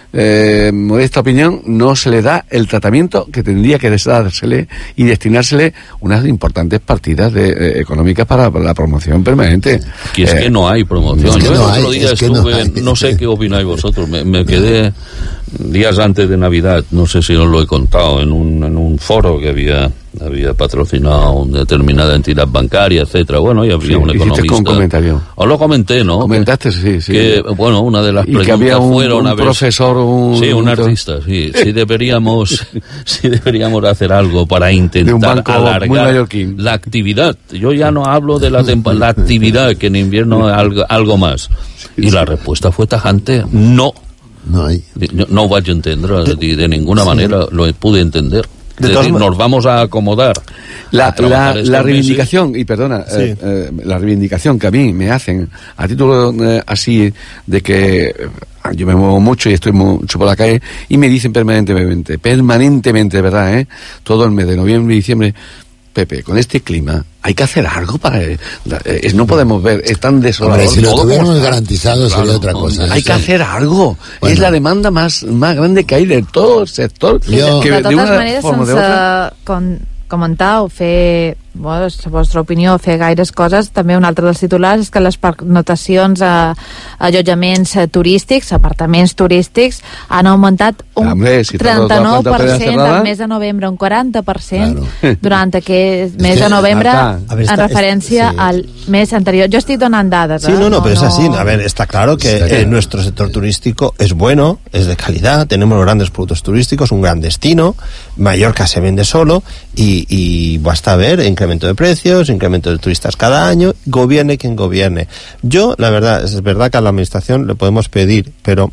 eh, modesta opinión, no se le da el tratamiento que tendría que dársele y destinársele unas importantes partidas de, eh, económicas para, para la promoción permanente. Y es eh, que no hay promoción. Es que Yo no el otro hay, día es que estuve, no hay. no sé qué opináis vosotros, me, me quedé días antes de Navidad, no sé si os lo he contado, en un, en un foro que había había patrocinado una determinada entidad bancaria, etcétera. Bueno, y había sí, un economista. Con comentario. Os lo comenté, ¿no? Comentaste, sí, sí. Que, bueno, una de las y preguntas que había un, fueron un a ver, profesor, un... sí, un artista, sí, si deberíamos, si deberíamos hacer algo para intentar de un banco alargar la actividad. Yo ya no hablo de la, la actividad, que en invierno algo, algo más. Y la respuesta fue tajante, no. No hay. No, no ho vaig entendre, de, de ninguna sí. manera lo pude entender. De es decir, nos vamos a acomodar. La, a la, la reivindicación, meses. y perdona, Sí. eh, eh, la reivindicación que a mí me hacen, a título eh, así de que eh, yo me muevo mucho y estoy mucho por la calle, y me dicen permanentemente, permanentemente, ¿verdad? Eh? Todo el mes de noviembre y diciembre, Pepe, con este clima hay que hacer algo para... Eh, eh, no podemos ver, es tan desolador. Hombre, si lo todo tuviéramos como... garantizado claro, sería otra cosa. Hay eso. que hacer algo. Bueno. Es la demanda más, más grande que hay de todo el sector. Yo- que de de totes una maneres, forma o de sense otra... com, comentar o fer, bueno, la vostra opinió, fer gaires coses, també un altre dels titulars és que les pernotacions a, a allotjaments turístics, apartaments turístics, han augmentat un Hombre, si trenta-nou per cent cerrada... al mes de novembre, un quaranta per cent Claro. durant aquest mes que, de novembre, Marta, a ver, en está- referència sí. al mes anterior. Jo estic donant dades, Sí, eh? no, no, pero es así. A ver, está claro que Está claro. eh, nuestro sector turístico es bueno, es de calidad, tenemos grandes productos turísticos, un gran destino. Mallorca se vende solo y, y basta ver incremento de precios, incremento de turistas cada año, gobierne quien gobierne. Yo, la verdad, es verdad que a la administración le podemos pedir, pero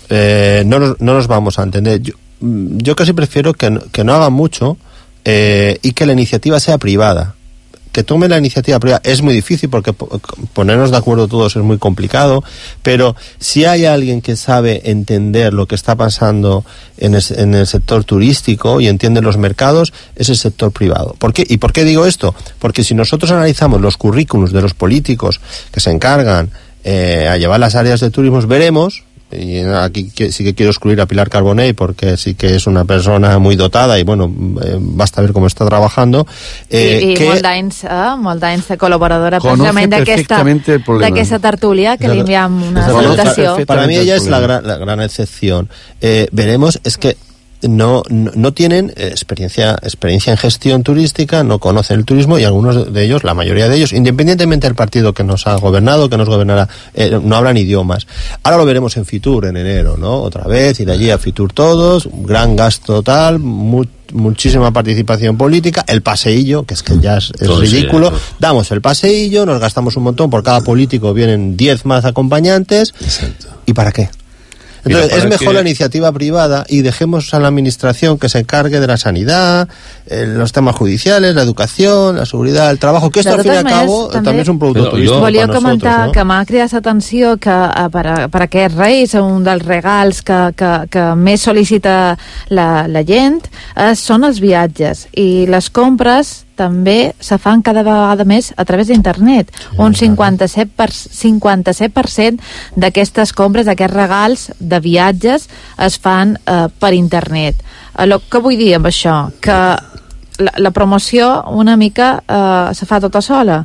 eh, no, nos, no nos vamos a entender. Yo, yo casi prefiero que no, que no hagan mucho eh, y que la iniciativa sea privada. Que tome la iniciativa privada es muy difícil porque po- ponernos de acuerdo todos es muy complicado, pero si hay alguien que sabe entender lo que está pasando en el, en el sector turístico y entiende los mercados, es el sector privado. ¿Por qué? ¿Y por qué digo esto? Porque si nosotros analizamos los currículums de los políticos que se encargan eh, a llevar las áreas de turismo, veremos, y aquí que- sí que quiero excluir a Pilar Carbonell porque sí que es una persona muy dotada y bueno, eh, basta ver cómo está trabajando, eh, I, i que molt d'anys, eh? molt d'anys de col·laboradora Conoce precisament d'aquesta perfectamente el problema. d'aquesta tertúlia, que li enviam una Desde luego, salutació. para, para mí ella es la gran, la gran excepción. Eh, veremos, es que no, no, no tienen eh, experiencia experiencia en gestión turística, no conocen el turismo y algunos de ellos, la mayoría de ellos, independientemente del partido que nos ha gobernado, que nos gobernará, eh, no hablan idiomas. Ahora lo veremos en Fitur en enero, ¿no? Otra vez, ir allí a Fitur todos, un gran gasto total, mu muchísima participación política, el paseillo, que es que ya es, es Todo sí, ridículo, todo. damos el paseillo, nos gastamos un montón, por cada político vienen diez más acompañantes. Exacto. ¿Y para qué? Mira, Entonces, para es mejor que- la iniciativa privada y dejemos a la administración que se encargue de la sanidad, eh, los temas judiciales, la educación, la seguridad, el trabajo, que esto De al fin y al totes maneres, cabo també- también es un producto Però turístico jo- Volia para nosotros, comentar ¿no? que m'ha cridat l'atenció que eh, per, a, per aquests reis, un dels regals que, que, que més sol·licita la, la gent eh, són els viatges, i les compres també se fan cada vegada més a través d'internet. Un cinquanta-set per, cinquanta-set per cent d'aquestes compres, d'aquests regals de viatges es fan eh, per internet. Eh, lo que vull dir amb això? Que la, la promoció una mica eh, se fa tota sola.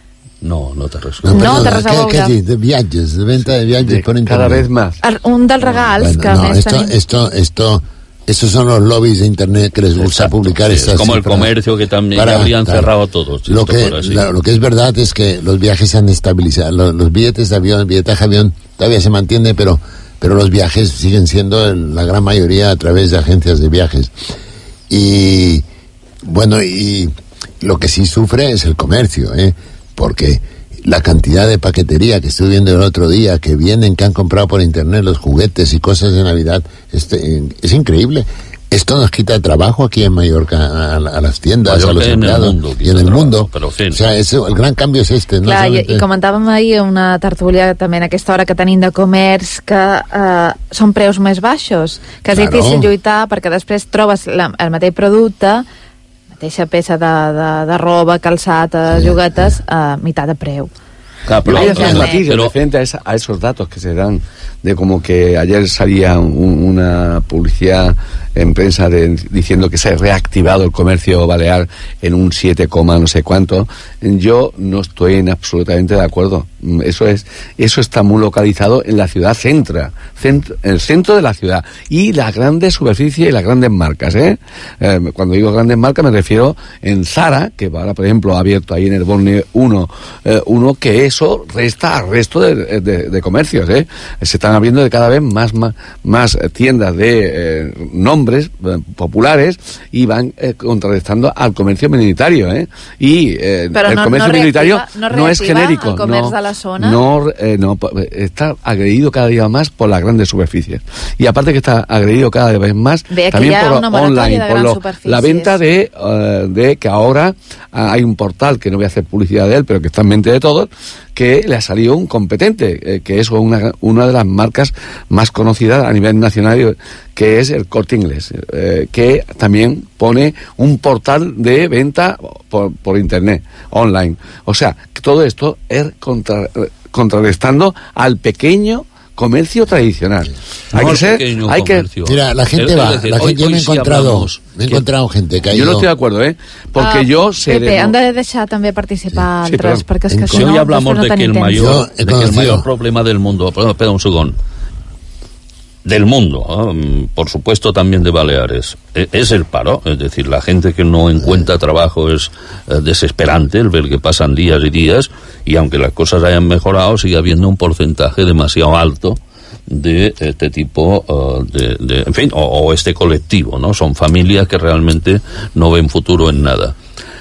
No, no te res. Ah, No, perdona, te res a ¿qué- veure. qué sí? De viajes, de venta de viajes de por internet. cada vez más. El- un dels regals Bueno, que no, més esto, tenim... esto, esto Esos son los lobbies de internet que les gusta Exacto, publicar sí, estas como el cifras comercio que también para, habrían claro, cerrado todos. Lo que, la, lo que es verdad es que los viajes se han estabilizado. Los, los billetes de avión, el billetaje de avión todavía se mantiene, pero, pero los viajes siguen siendo en la gran mayoría a través de agencias de viajes. Y bueno, y lo que sí sufre es el comercio, ¿eh? Porque la cantidad de paquetería que estuve viendo el otro día, que vienen, que han comprado por internet los juguetes y cosas de Navidad, este, es increíble. Esto nos quita trabajo aquí en Mallorca a, a las tiendas, Mallorca a los empleados en el mundo, y en el trabajo, mundo. Però, en o sea, eso, el gran canvi és este. Clar, no i, i comentàvem ahir una tertúlia també en aquesta hora que tenim de comerç que eh, són preus més baixos, que és Claro. difícil lluitar perquè després trobes la, el mateix producte, mateixa peça de, de, de roba, calçat, sí. joguetes, a meitat de preu. Claro, pero hay otros matices pero, referente a, esa, a esos datos que se dan, de como que ayer salía un, una publicidad en prensa de, diciendo que se ha reactivado el comercio balear en un siete, no sé cuánto. Yo no estoy en absolutamente de acuerdo. Eso es, eso está muy localizado en la ciudad centra, centro, el centro de la ciudad, y las grandes superficies y las grandes marcas, ¿eh? Eh, cuando digo grandes marcas me refiero en Zara, que ahora por ejemplo ha abierto ahí en el Borne uno, eh, uno que eso resta al resto de, de, de comercios, ¿eh? Se están abriendo de cada vez más, más, más tiendas de eh, nombres eh, populares y van eh, contrarrestando al comercio minoritario, ¿eh? Y eh, el no, comercio no minoritario reactiva, no, no es genérico, el comerç no, de la zona. no, eh, no, está agredido cada día más por las grandes superficies, y aparte que está agredido cada vez más Ve, también por online, por lo, la venta de, uh, de que ahora uh, hay un portal que no voy a hacer publicidad de él, pero que está en mente de todos, que le ha salido un competente, eh, que es una, una de las marcas más conocidas a nivel nacional, que es el Corte Inglés, eh, que también pone un portal de venta por, por internet, online. O sea, que todo esto es contra, contrarrestando al pequeño comercio tradicional. No, hay que ser, hay que mira, la gente es va, decir, la hoy, gente, yo hoy me he sí encontrado, hablamos, me he encontrado gente que ha yo ido. no estoy de acuerdo, ¿eh? Porque uh, yo sé. Pepe, han de deixar també participar sí, altres, sí, perquè és que si si no, hoy hablamos no de que el temps. mayor, Yo de que el mayor problema del mundo, perdón, espera un segundo, del mundo, ¿eh? Por supuesto también de Baleares, es el paro, es decir, la gente que no encuentra trabajo es eh, desesperante el ver que pasan días y días, y aunque las cosas hayan mejorado, sigue habiendo un porcentaje demasiado alto de este tipo uh, de, de, en fin, o, o este colectivo, ¿no? Son familias que realmente no ven futuro en nada.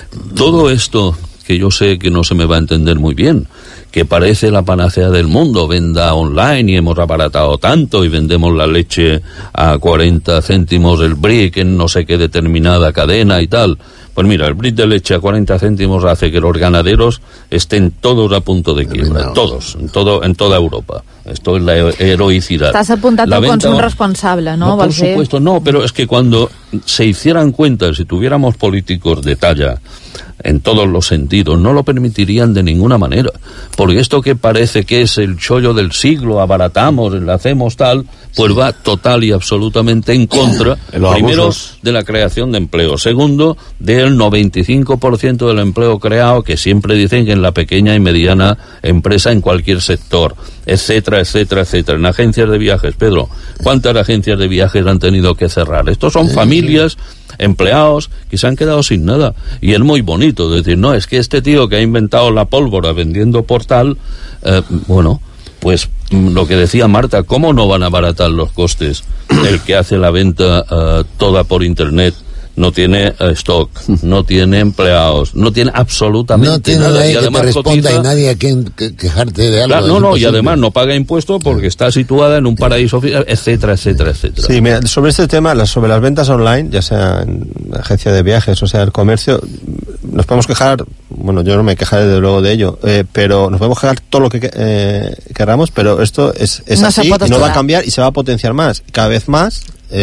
Todo esto que yo sé que no se me va a entender muy bien, que parece la panacea del mundo, venda online y hemos abaratado tanto y vendemos la leche a cuarenta céntimos el brick en no sé qué determinada cadena y tal. Pues mira, el brick de leche a cuarenta céntimos hace que los ganaderos estén todos a punto de quiebra, todos, en todo, en toda Europa. Esto es la heroicidad. Estás apuntando al consumo responsable, ¿no? No, por supuesto, no, pero es que cuando se hicieran cuenta, si tuviéramos políticos de talla en todos los sentidos, no lo permitirían de ninguna manera, porque esto que parece que es el chollo del siglo, abaratamos, le hacemos tal, pues va total y absolutamente en contra, primero, abusos de la creación de empleo, segundo, del noventa y cinco por ciento del empleo creado, que siempre dicen que en la pequeña y mediana empresa en cualquier sector, etcétera, etcétera, etcétera. En agencias de viajes, Pedro, ¿cuántas agencias de viajes han tenido que cerrar? Estos son familias, empleados, que se han quedado sin nada. Y es muy bonito decir, no, es que este tío que ha inventado la pólvora vendiendo portal, eh, bueno, pues lo que decía Marta, ¿cómo no van a abaratar los costes? El que hace la venta uh, toda por internet no tiene uh, stock, no tiene empleados, no tiene absolutamente no tiene nada. nadie Y además que te responda cotiza, y nadie a quien que, quejarte de algo. Claro, no, no, y además no paga impuestos porque está situada en un paraíso fiscal, etcétera, etcétera, etcétera. Sí, mira, sobre este tema, sobre las ventas online, ya sea en agencia de viajes o sea el comercio, nos podemos quejar, bueno, yo no me quejaré desde luego de ello, eh, pero nos podemos quejar todo lo que eh, queramos, pero esto es, es no así y no va a cambiar y se va a potenciar más, cada vez más.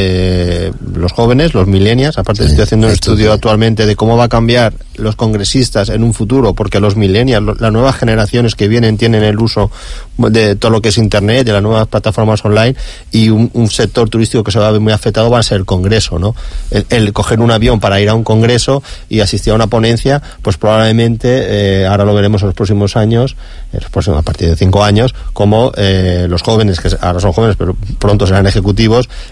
Eh, los jóvenes, los millennials, aparte sí, estoy haciendo un estudio sí. actualmente de cómo va a cambiar los congresistas en un futuro, porque los millennials, las nuevas generaciones que vienen tienen el uso de todo lo que es internet, de las nuevas plataformas online, y un, un sector turístico que se va a ver muy afectado va a ser el congreso, ¿no? El, el coger un avión para ir a un congreso y asistir a una ponencia, pues probablemente, eh, ahora lo veremos en los próximos años, en los próximos, a partir de cinco años, como eh, los jóvenes, que ahora son jóvenes pero pronto serán ejecutivos, eh,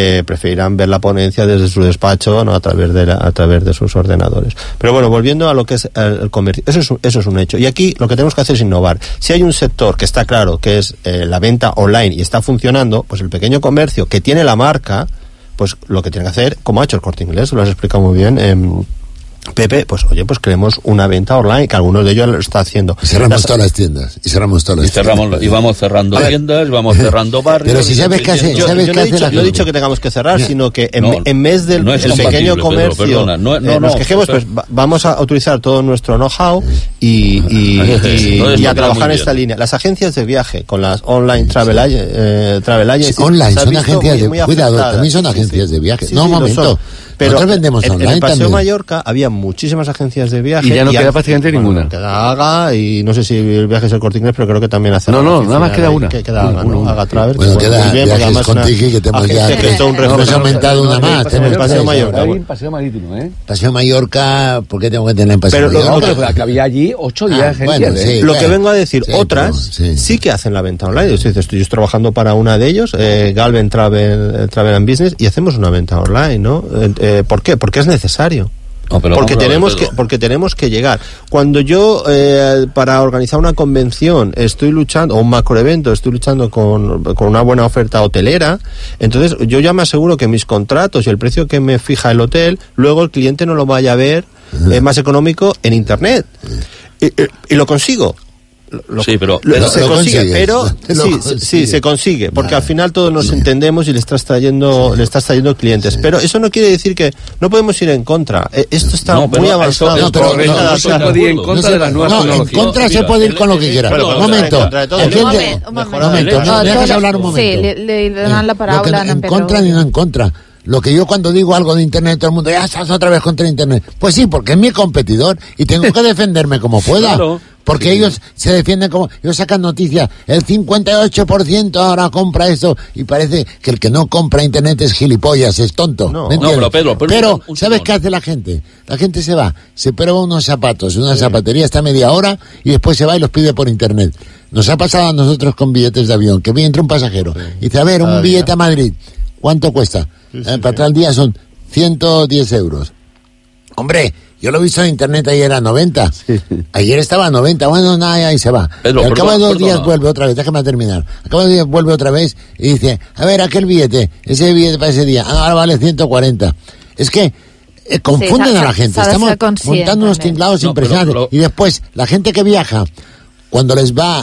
eh, preferirán ver la ponencia desde su despacho, no a través de la, a través de sus ordenadores. Pero bueno, volviendo a lo que es el, el comercio, eso es, un, eso es un hecho. Y aquí lo que tenemos que hacer es innovar. Si hay un sector que está claro, que es eh, la venta online y está funcionando, pues el pequeño comercio que tiene la marca, pues lo que tiene que hacer, como ha hecho el Corte Inglés, lo has explicado muy bien, eh, Pepe, pues oye, pues creemos una venta online, que algunos de ellos lo está haciendo. Y cerramos las... todas las tiendas. Y cerramos todas las y cerramos, tiendas. Y vamos cerrando tiendas, vamos cerrando barrios. Pero si sabes qué hace, yo, sabes yo qué no, he hace dicho, la no he dicho que tengamos que cerrar, Mira, sino que en, no, en vez del no es el pequeño comercio, Pedro, perdona, no, no, eh, nos no, quejemos, o sea, pues va, vamos a utilizar todo nuestro know-how y, y, y, no y a está trabajar en esta línea. Las agencias de viaje, con las online travel, sí. eh, travel agencies, sí, online, son agencias muy, de muy cuidado, también son agencias sí, de viaje. Sí, no, un sí, momento. Pero nosotros vendemos en, online en el Paseo también. Mallorca había muchísimas agencias de viaje. Y ya no queda hay, prácticamente bueno, ninguna. Queda Haga y no sé si el viaje es el Corte Inglés, pero creo que también hace. No, no, nada más queda una. Que queda Haga, una, ¿no? una. Haga Travel. Bueno, que, queda muy bien, viajes con Tiki, que tenemos ya. Que es un hemos aumentado una más. En el Paseo Mallorca. Hay un Paseo Marítimo, ¿eh? Paseo Mallorca, ¿por qué tengo que tener en Paseo pero Mallorca? No, pero que había allí ocho o diez ah, agencias. bueno, ¿eh? sí, Lo bueno, que vengo a decir, sí, otras pero, sí. sí que hacen la venta online. Yo estoy, estoy trabajando para una de ellos, eh, Galven Travel, Travel and Business, y hacemos una venta online, ¿no? Eh, eh, ¿Por qué? Porque es necesario. No, pero porque ver, tenemos Pedro. que porque tenemos que llegar. Cuando yo eh, para organizar una convención estoy luchando, o un macroevento, estoy luchando con, con una buena oferta hotelera, entonces yo ya me aseguro que mis contratos y el precio que me fija el hotel, luego el cliente no lo vaya a ver eh, más económico en internet. Y, y, y lo consigo. Lo, sí, pero lo, lo, se lo consigue, consigues, pero lo sí, consigues. sí, se consigue, porque Nada. al final todos nos Sí. entendemos y le estás trayendo, Sí. le estás trayendo clientes. Sí. Pero eso no quiere decir que no podemos ir en contra. Eh, Esto está No, pero muy eso- avanzado. eso- No, pero Todo no, cada- no estoy cada- de podía ir en acuerdo. contra de las nuevas no, en tecnologías. contra se Mira, puede ir el- con lo que el- quiera. pero- Un pero- momento. contra de todo. Aquí el Un de- moment, un moment. un momento, No, ¿me dejas no, hablar un momento? Sí, li, li donan la Lo que paraula no- a en en Pedro. contra ni no en contra. Lo que yo cuando digo algo de Internet, todo el mundo, ya estás otra vez contra Internet. Pues sí, porque es mi competidor y tengo que defenderme como pueda. Claro. Porque ellos se defienden como... Ellos sacan noticias, el cincuenta y ocho por ciento ahora compra esto, y parece que el que no compra Internet es gilipollas, es tonto. No. ¿me No, entiendes? pero Pedro, pero- Pero, un ¿sabes segundo. qué hace la gente? La gente se va, se prueba unos zapatos en una zapatería hasta media hora y después se va y los pide por Internet. Nos ha pasado a nosotros con billetes de avión, que entra un pasajero y dice, a ver, un Cada billete día. a Madrid, ¿cuánto cuesta? Sí, sí, Eh, para sí. tal día son ciento diez euros. Hombre, yo lo he visto en internet ayer a noventa. Ayer estaba a noventa. Bueno, nada, ahí se va. Pedro, y al cabo de perdona, dos días perdona. vuelve otra vez. Déjame terminar. Al cabo de dos días vuelve otra vez y dice, a ver, aquel billete, ese billete para ese día, ah, ahora vale ciento cuarenta. Es que eh, confunden Sí, a s'ha- la gente. s'ha de Estamos ser conscient, montando unos també. tinglados No, impresionantes. pero- pero- Y después, la gente que viaja, cuando les va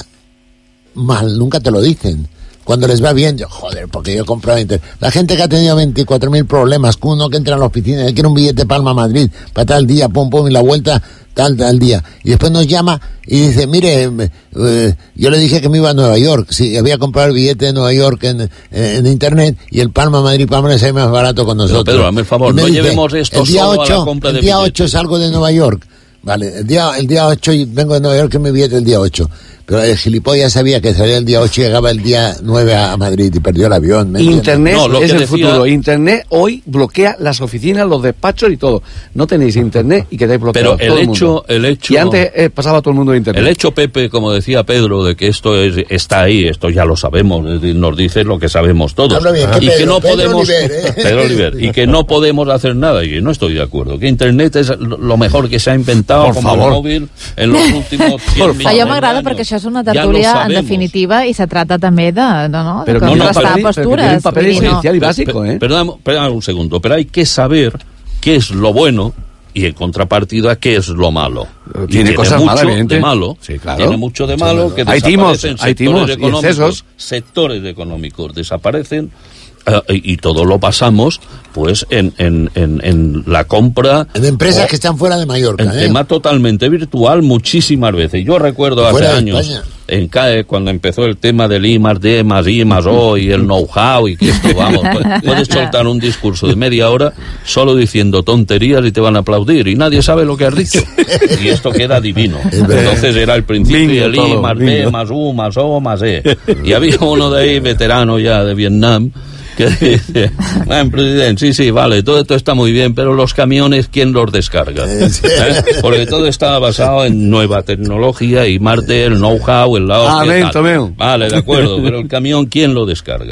mal, nunca te lo dicen. Cuando les va bien, yo, joder, porque yo he comprado internet. La gente que ha tenido veinticuatro mil problemas, que uno que entra a la oficina, quiere un billete Palma-Madrid, para tal día, pum, pum, y la vuelta, tal, tal día. Y después nos llama y dice, mire, eh, yo le dije que me iba a Nueva York. Sí, había comprado el billete de Nueva York en, en internet, y el Palma-Madrid-Palma le sale más barato con nosotros. Pedro, hazme el favor, Y me no dice, llevemos esto el día solo a la ocho, compra el de día billetes. ocho salgo de Nueva York. Vale, el día, el día ocho y vengo de Nueva York, que mi billete el día ocho. Pero el gilipollas sabía que salía el día ocho y llegaba el día nueve a Madrid y perdió el avión. ¿me entiendes? Internet No, lo es que el decía- futuro. Internet hoy bloquea las oficinas, los despachos y todo. No tenéis internet y quedáis bloqueados. Pero el todo el hecho, mundo. el hecho... Y antes eh, pasaba todo el mundo de internet. El hecho, Pepe, como decía Pedro, de que esto es, está ahí, esto ya lo sabemos, es decir, nos dice lo que sabemos todos. Habla bien, ¿qué y que Pedro? no Pedro podemos... Oliver, ¿eh? Pedro Oliver, y que no podemos hacer nada, y no estoy de acuerdo. Que Internet es lo lo mejor que se ha inventado Por como favor. el móvil en los últimos cien Por millones Allò de m'agrada años. perquè això és una Ya lo tertúlia en sabemos. definitiva i se trata també de, de, no, de Pero que no, no, contrastar papel- pero que postures. tiene un papel Vull dir, no. esencial y básico, ¿eh? Perdón, perdón un segundo, pero hay que saber qué es lo bueno y en contrapartida qué es lo malo. Y Tiene cosas mucho malas, evidente. de malo. Sí, claro. Tiene mucho de malo que Hay timos, desaparecen hay sectores timos y económicos, excesos. sectores económicos desaparecen. eh, y, y todo lo pasamos pues en, en, en, en la compra En empresas o que están fuera de Mallorca. en ¿eh? tema totalmente virtual muchísimas veces. Yo recuerdo hace Fuera de años España. en CAE cuando empezó el tema del I más D más I más O y el know-how y que esto, vamos, pu- puedes soltar un discurso de media hora solo diciendo tonterías y te van a aplaudir y nadie sabe lo que has dicho. Y esto queda divino. Entonces era el principio Bingo, el I todo, más B bingo. más U más O más E. Y había uno de ahí, veterano ya de Vietnam, que dice, "Buen presidente, sí, sí, vale, todo esto está muy bien, pero los camiones, ¿quién los descarga?" ¿Eh? Porque todo estaba basado en nueva tecnología y Marte, el know-how, el lado... Amén, Tomeu. Vale, de acuerdo, pero el camión, ¿quién lo descarga?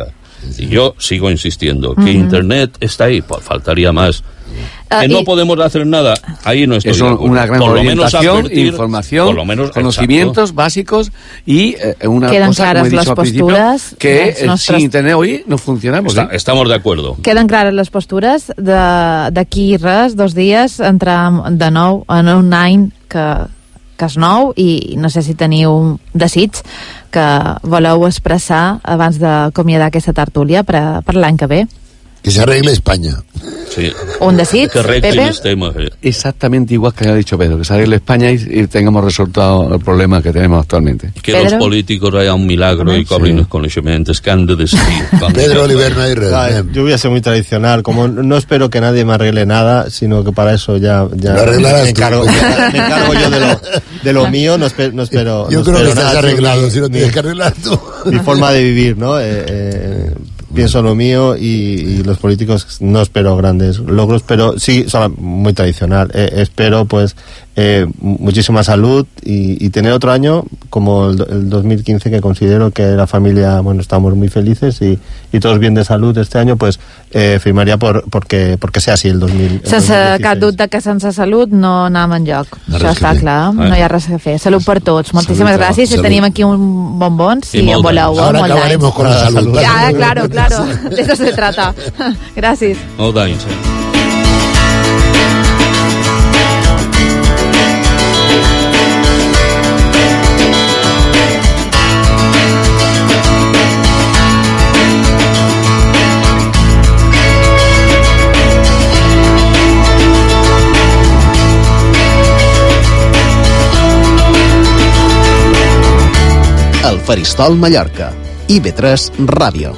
Y yo sigo insistiendo que Ujú. Internet está ahí, pues faltaría más. Ah, Que no y- podemos hacer nada, ahí no estoy Es de un- acuerdo. una gran Por lo menos orientación, advertir, información, por lo menos, conocimientos exacto. básicos y eh, una Quedan cosa, claras como he dicho las al principio, posturas, que las eh, nostres- sin Internet hoy no funcionamos. Está- ¿eh? estamos de acuerdo. Queden clares les postures de- d'aquí res, dos dies, entrar de nou en un any que, que és nou i no sé si teniu desig que voleu expressar abans d'acomiadar aquesta tertúlia per, per l'any que ve. Que se arregle España. Sí. Un desig, Que arreglen Pepe? los temas. eh. Exactamente igual que ha dicho Pedro, que salga de España y, y tengamos resuelto el problema que tenemos actualmente. Que los políticos hayan un milagro y cobrin los conocimientos que han de decidir. Pedro Oliver, no hay red. Ah, yo voy a ser muy tradicional. Como no espero que nadie me arregle nada, sino que para eso ya, ya Lo arreglarás me, tú. encargo, me encargo yo de lo, de lo mío. No espero, no espero, Yo no creo espero que estás nada, arreglado, mi- si no mi- tienes que arreglar tú. Mi forma de vivir, ¿no? Eh, eh, pienso lo mío y, y los políticos no espero grandes logros, pero sí, son muy tradicional. Eh, espero, pues, eh, muchísima salud y, y tener otro año como el, do- el dos mil quince, que considero que la familia, bueno, estamos muy felices y, y todos bien de salud este año, pues eh, firmaría por porque porque sea así el dos mil. el Sense dos mil dieciséis. cap dubte que sense salut no anàvem enlloc. No hi Això ha res està que fer. clar, Eh? no hi ha res a fer. Salut per tots. Moltíssimes Salut, gràcies. Si salut. tenim aquí un bombón, si I en molt voleu. d'anys. Ahora molt acabaremos d'anys. con la salud. Ja, claro, claro. De eso se trata. Gràcies. Molt d'anys, eh? El Faristol Mallorca. I V tres Ràdio.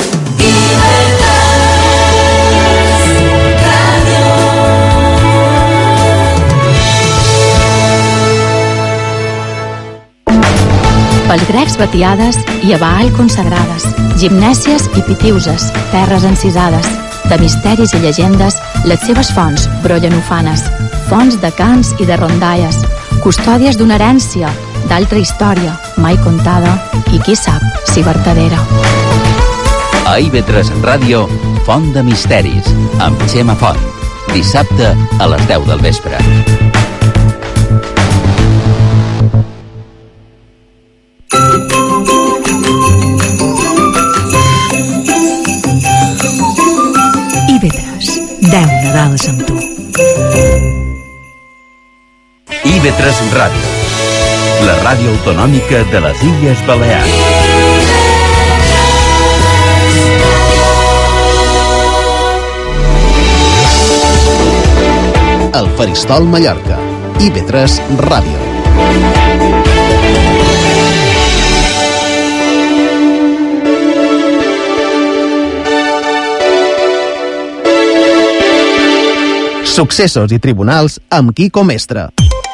Pels grecs batiades i a Baal consagrades, gimnèsies i pitiuses, terres encisades, de misteris i llegendes, les seves fonts brollen ufanes, fonts de cants i de rondalles, custòdies d'una herència, d'altra història, mai contada, i qui sap si vertadera. A I V tres Ràdio, Font de Misteris, amb Xema Font. Dissabte a les deu del vespre. I V tres, deu Nadals amb tu. I V tres Ràdio, la ràdio autonòmica de les Illes Balears. El Faristol Mallorca. I V tres Ràdio. Successos i tribunals amb Quico Mestre.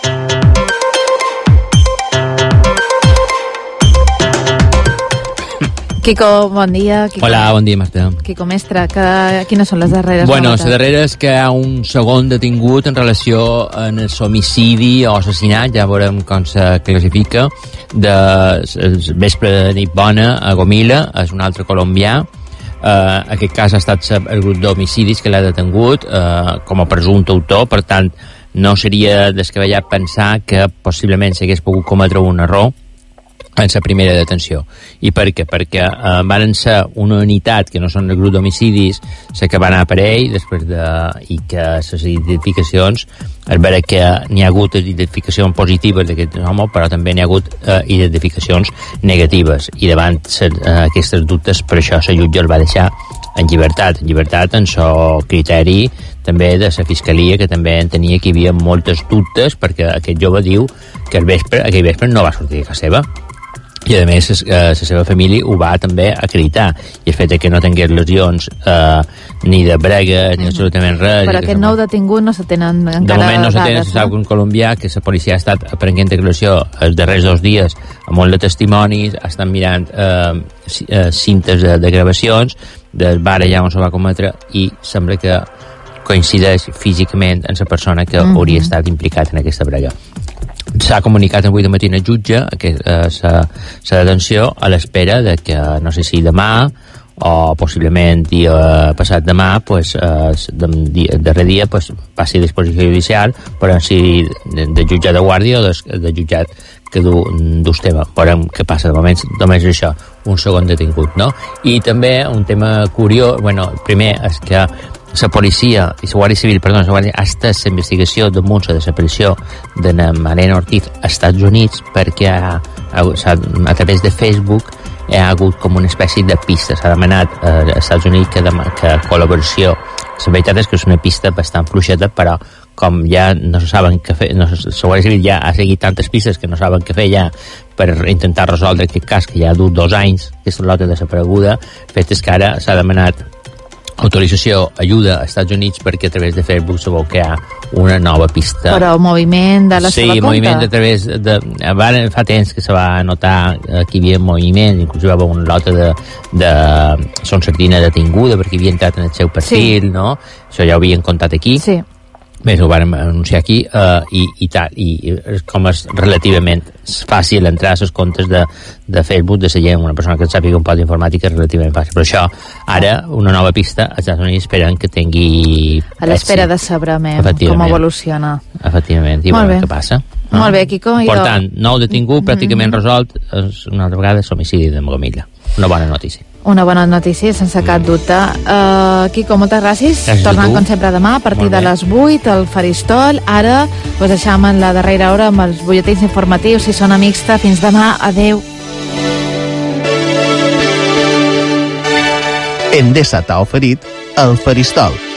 Quico, bon dia. Quico. Hola, bon dia, Marta. Quico Mestre, que, quines són les darreres Bueno, la novetats? darrera és que hi ha un segon detingut en relació en el homicidi o assassinat, ja veurem com se classifica, de el vespre de nit bona a Gomila, és un altre colombià. Uh, aquest cas ha estat el grup d'homicidis que l'ha detingut uh, com a presumpte autor, per tant no seria descabellat pensar que possiblement s'hagués pogut cometre un error en la primera detenció. I per què? Perquè eh, van ser una unitat que no són el grup d'homicidis, la que va anar per ell, després de... i que les identificacions, és vera que n'hi ha hagut identificacions positives d'aquest home, però també n'hi ha hagut eh, identificacions negatives. I davant ser, eh, aquestes dubtes, per això la jutge el va deixar en llibertat, en llibertat en el criteri també de la fiscalia, que també entenia que hi havia moltes dubtes, perquè aquest jove diu que el vespre, aquell vespre no va sortir de casa seva, i a més la seva família ho va també acreditar, i el fet que no tingués lesions eh, ni de brega ni absolutament res. Però aquest nou detingut no se tenen encara De moment no se tenen, dades, se sap un colombià que la policia ha estat prenent declaració els darrers dos dies amb molt de testimonis, estan mirant eh, eh, cintes de, de gravacions del bar allà on se va cometre, i sembla que coincideix físicament amb la persona que Mhm. hauria estat implicat en aquesta brega. S'ha comunicat avui de matí al jutge que, eh, sa, sa detenció a l'espera de que, no sé si demà o possiblement dia passat demà, pues, eh, de, darrer dia pues, passi a disposició judicial, però si de, de jutjat de guàrdia o de, de jutjat que du, dus tema. Veurem què passa. De moment només és això, un segon detingut, no? I també un tema curiós, bueno, primer és que la policia i la Guàrdia Civil, perdó, la Guàrdia, ha estat la investigació damunt la desaparició de na Mariana Ortiz als Estats Units perquè a, a, a través de Facebook hi ha hagut com una espècie de pista. S'ha demanat eh, als Estats Units que, dem que col·laboració. La veritat és que és una pista bastant fluixeta, però com ja no se saben què fer, no, la Guàrdia Civil ja ha seguit tantes pistes que no saben què fer ja per intentar resoldre aquest cas que ja ha dut dos anys, aquesta lota desapareguda. El fet és que ara s'ha demanat autorització, ajuda als Estats Units perquè a través de Facebook se vol crear una nova pista. Però el moviment de la sí, seva compte? Sí, moviment a través de... Fa temps que se va notar que hi havia moviment, inclús hi va haver una lota de, de Son Sardina detinguda perquè havia entrat en el seu perfil, sí. No? Això ja ho havien contat aquí. Sí. Bé, ho vam anunciar aquí uh, i, i tal, i com és relativament fàcil entrar a les comptes de, de Facebook de la gent, una persona que sàpiga un poc d'informàtica és relativament fàcil, però això ara una nova pista, als Estats Units esperen que tingui a l'espera de saber com evoluciona. Efectivament, i veurem què passa. Molt bé, Quico. Per tant, nou detingut, pràcticament resolt, és una altra vegada l'homicidi de Mogomilla. Una bona notícia. Una bona notícia, sense cap dubte. Uh, Quico, moltes gràcies. gràcies Tornant, com sempre, demà, a partir de les vuit, al Faristol. Ara us deixam en la darrera hora amb els butlletins informatius, si sona mixta. Fins demà. Adeu. Endesa t'ha oferit el Faristol.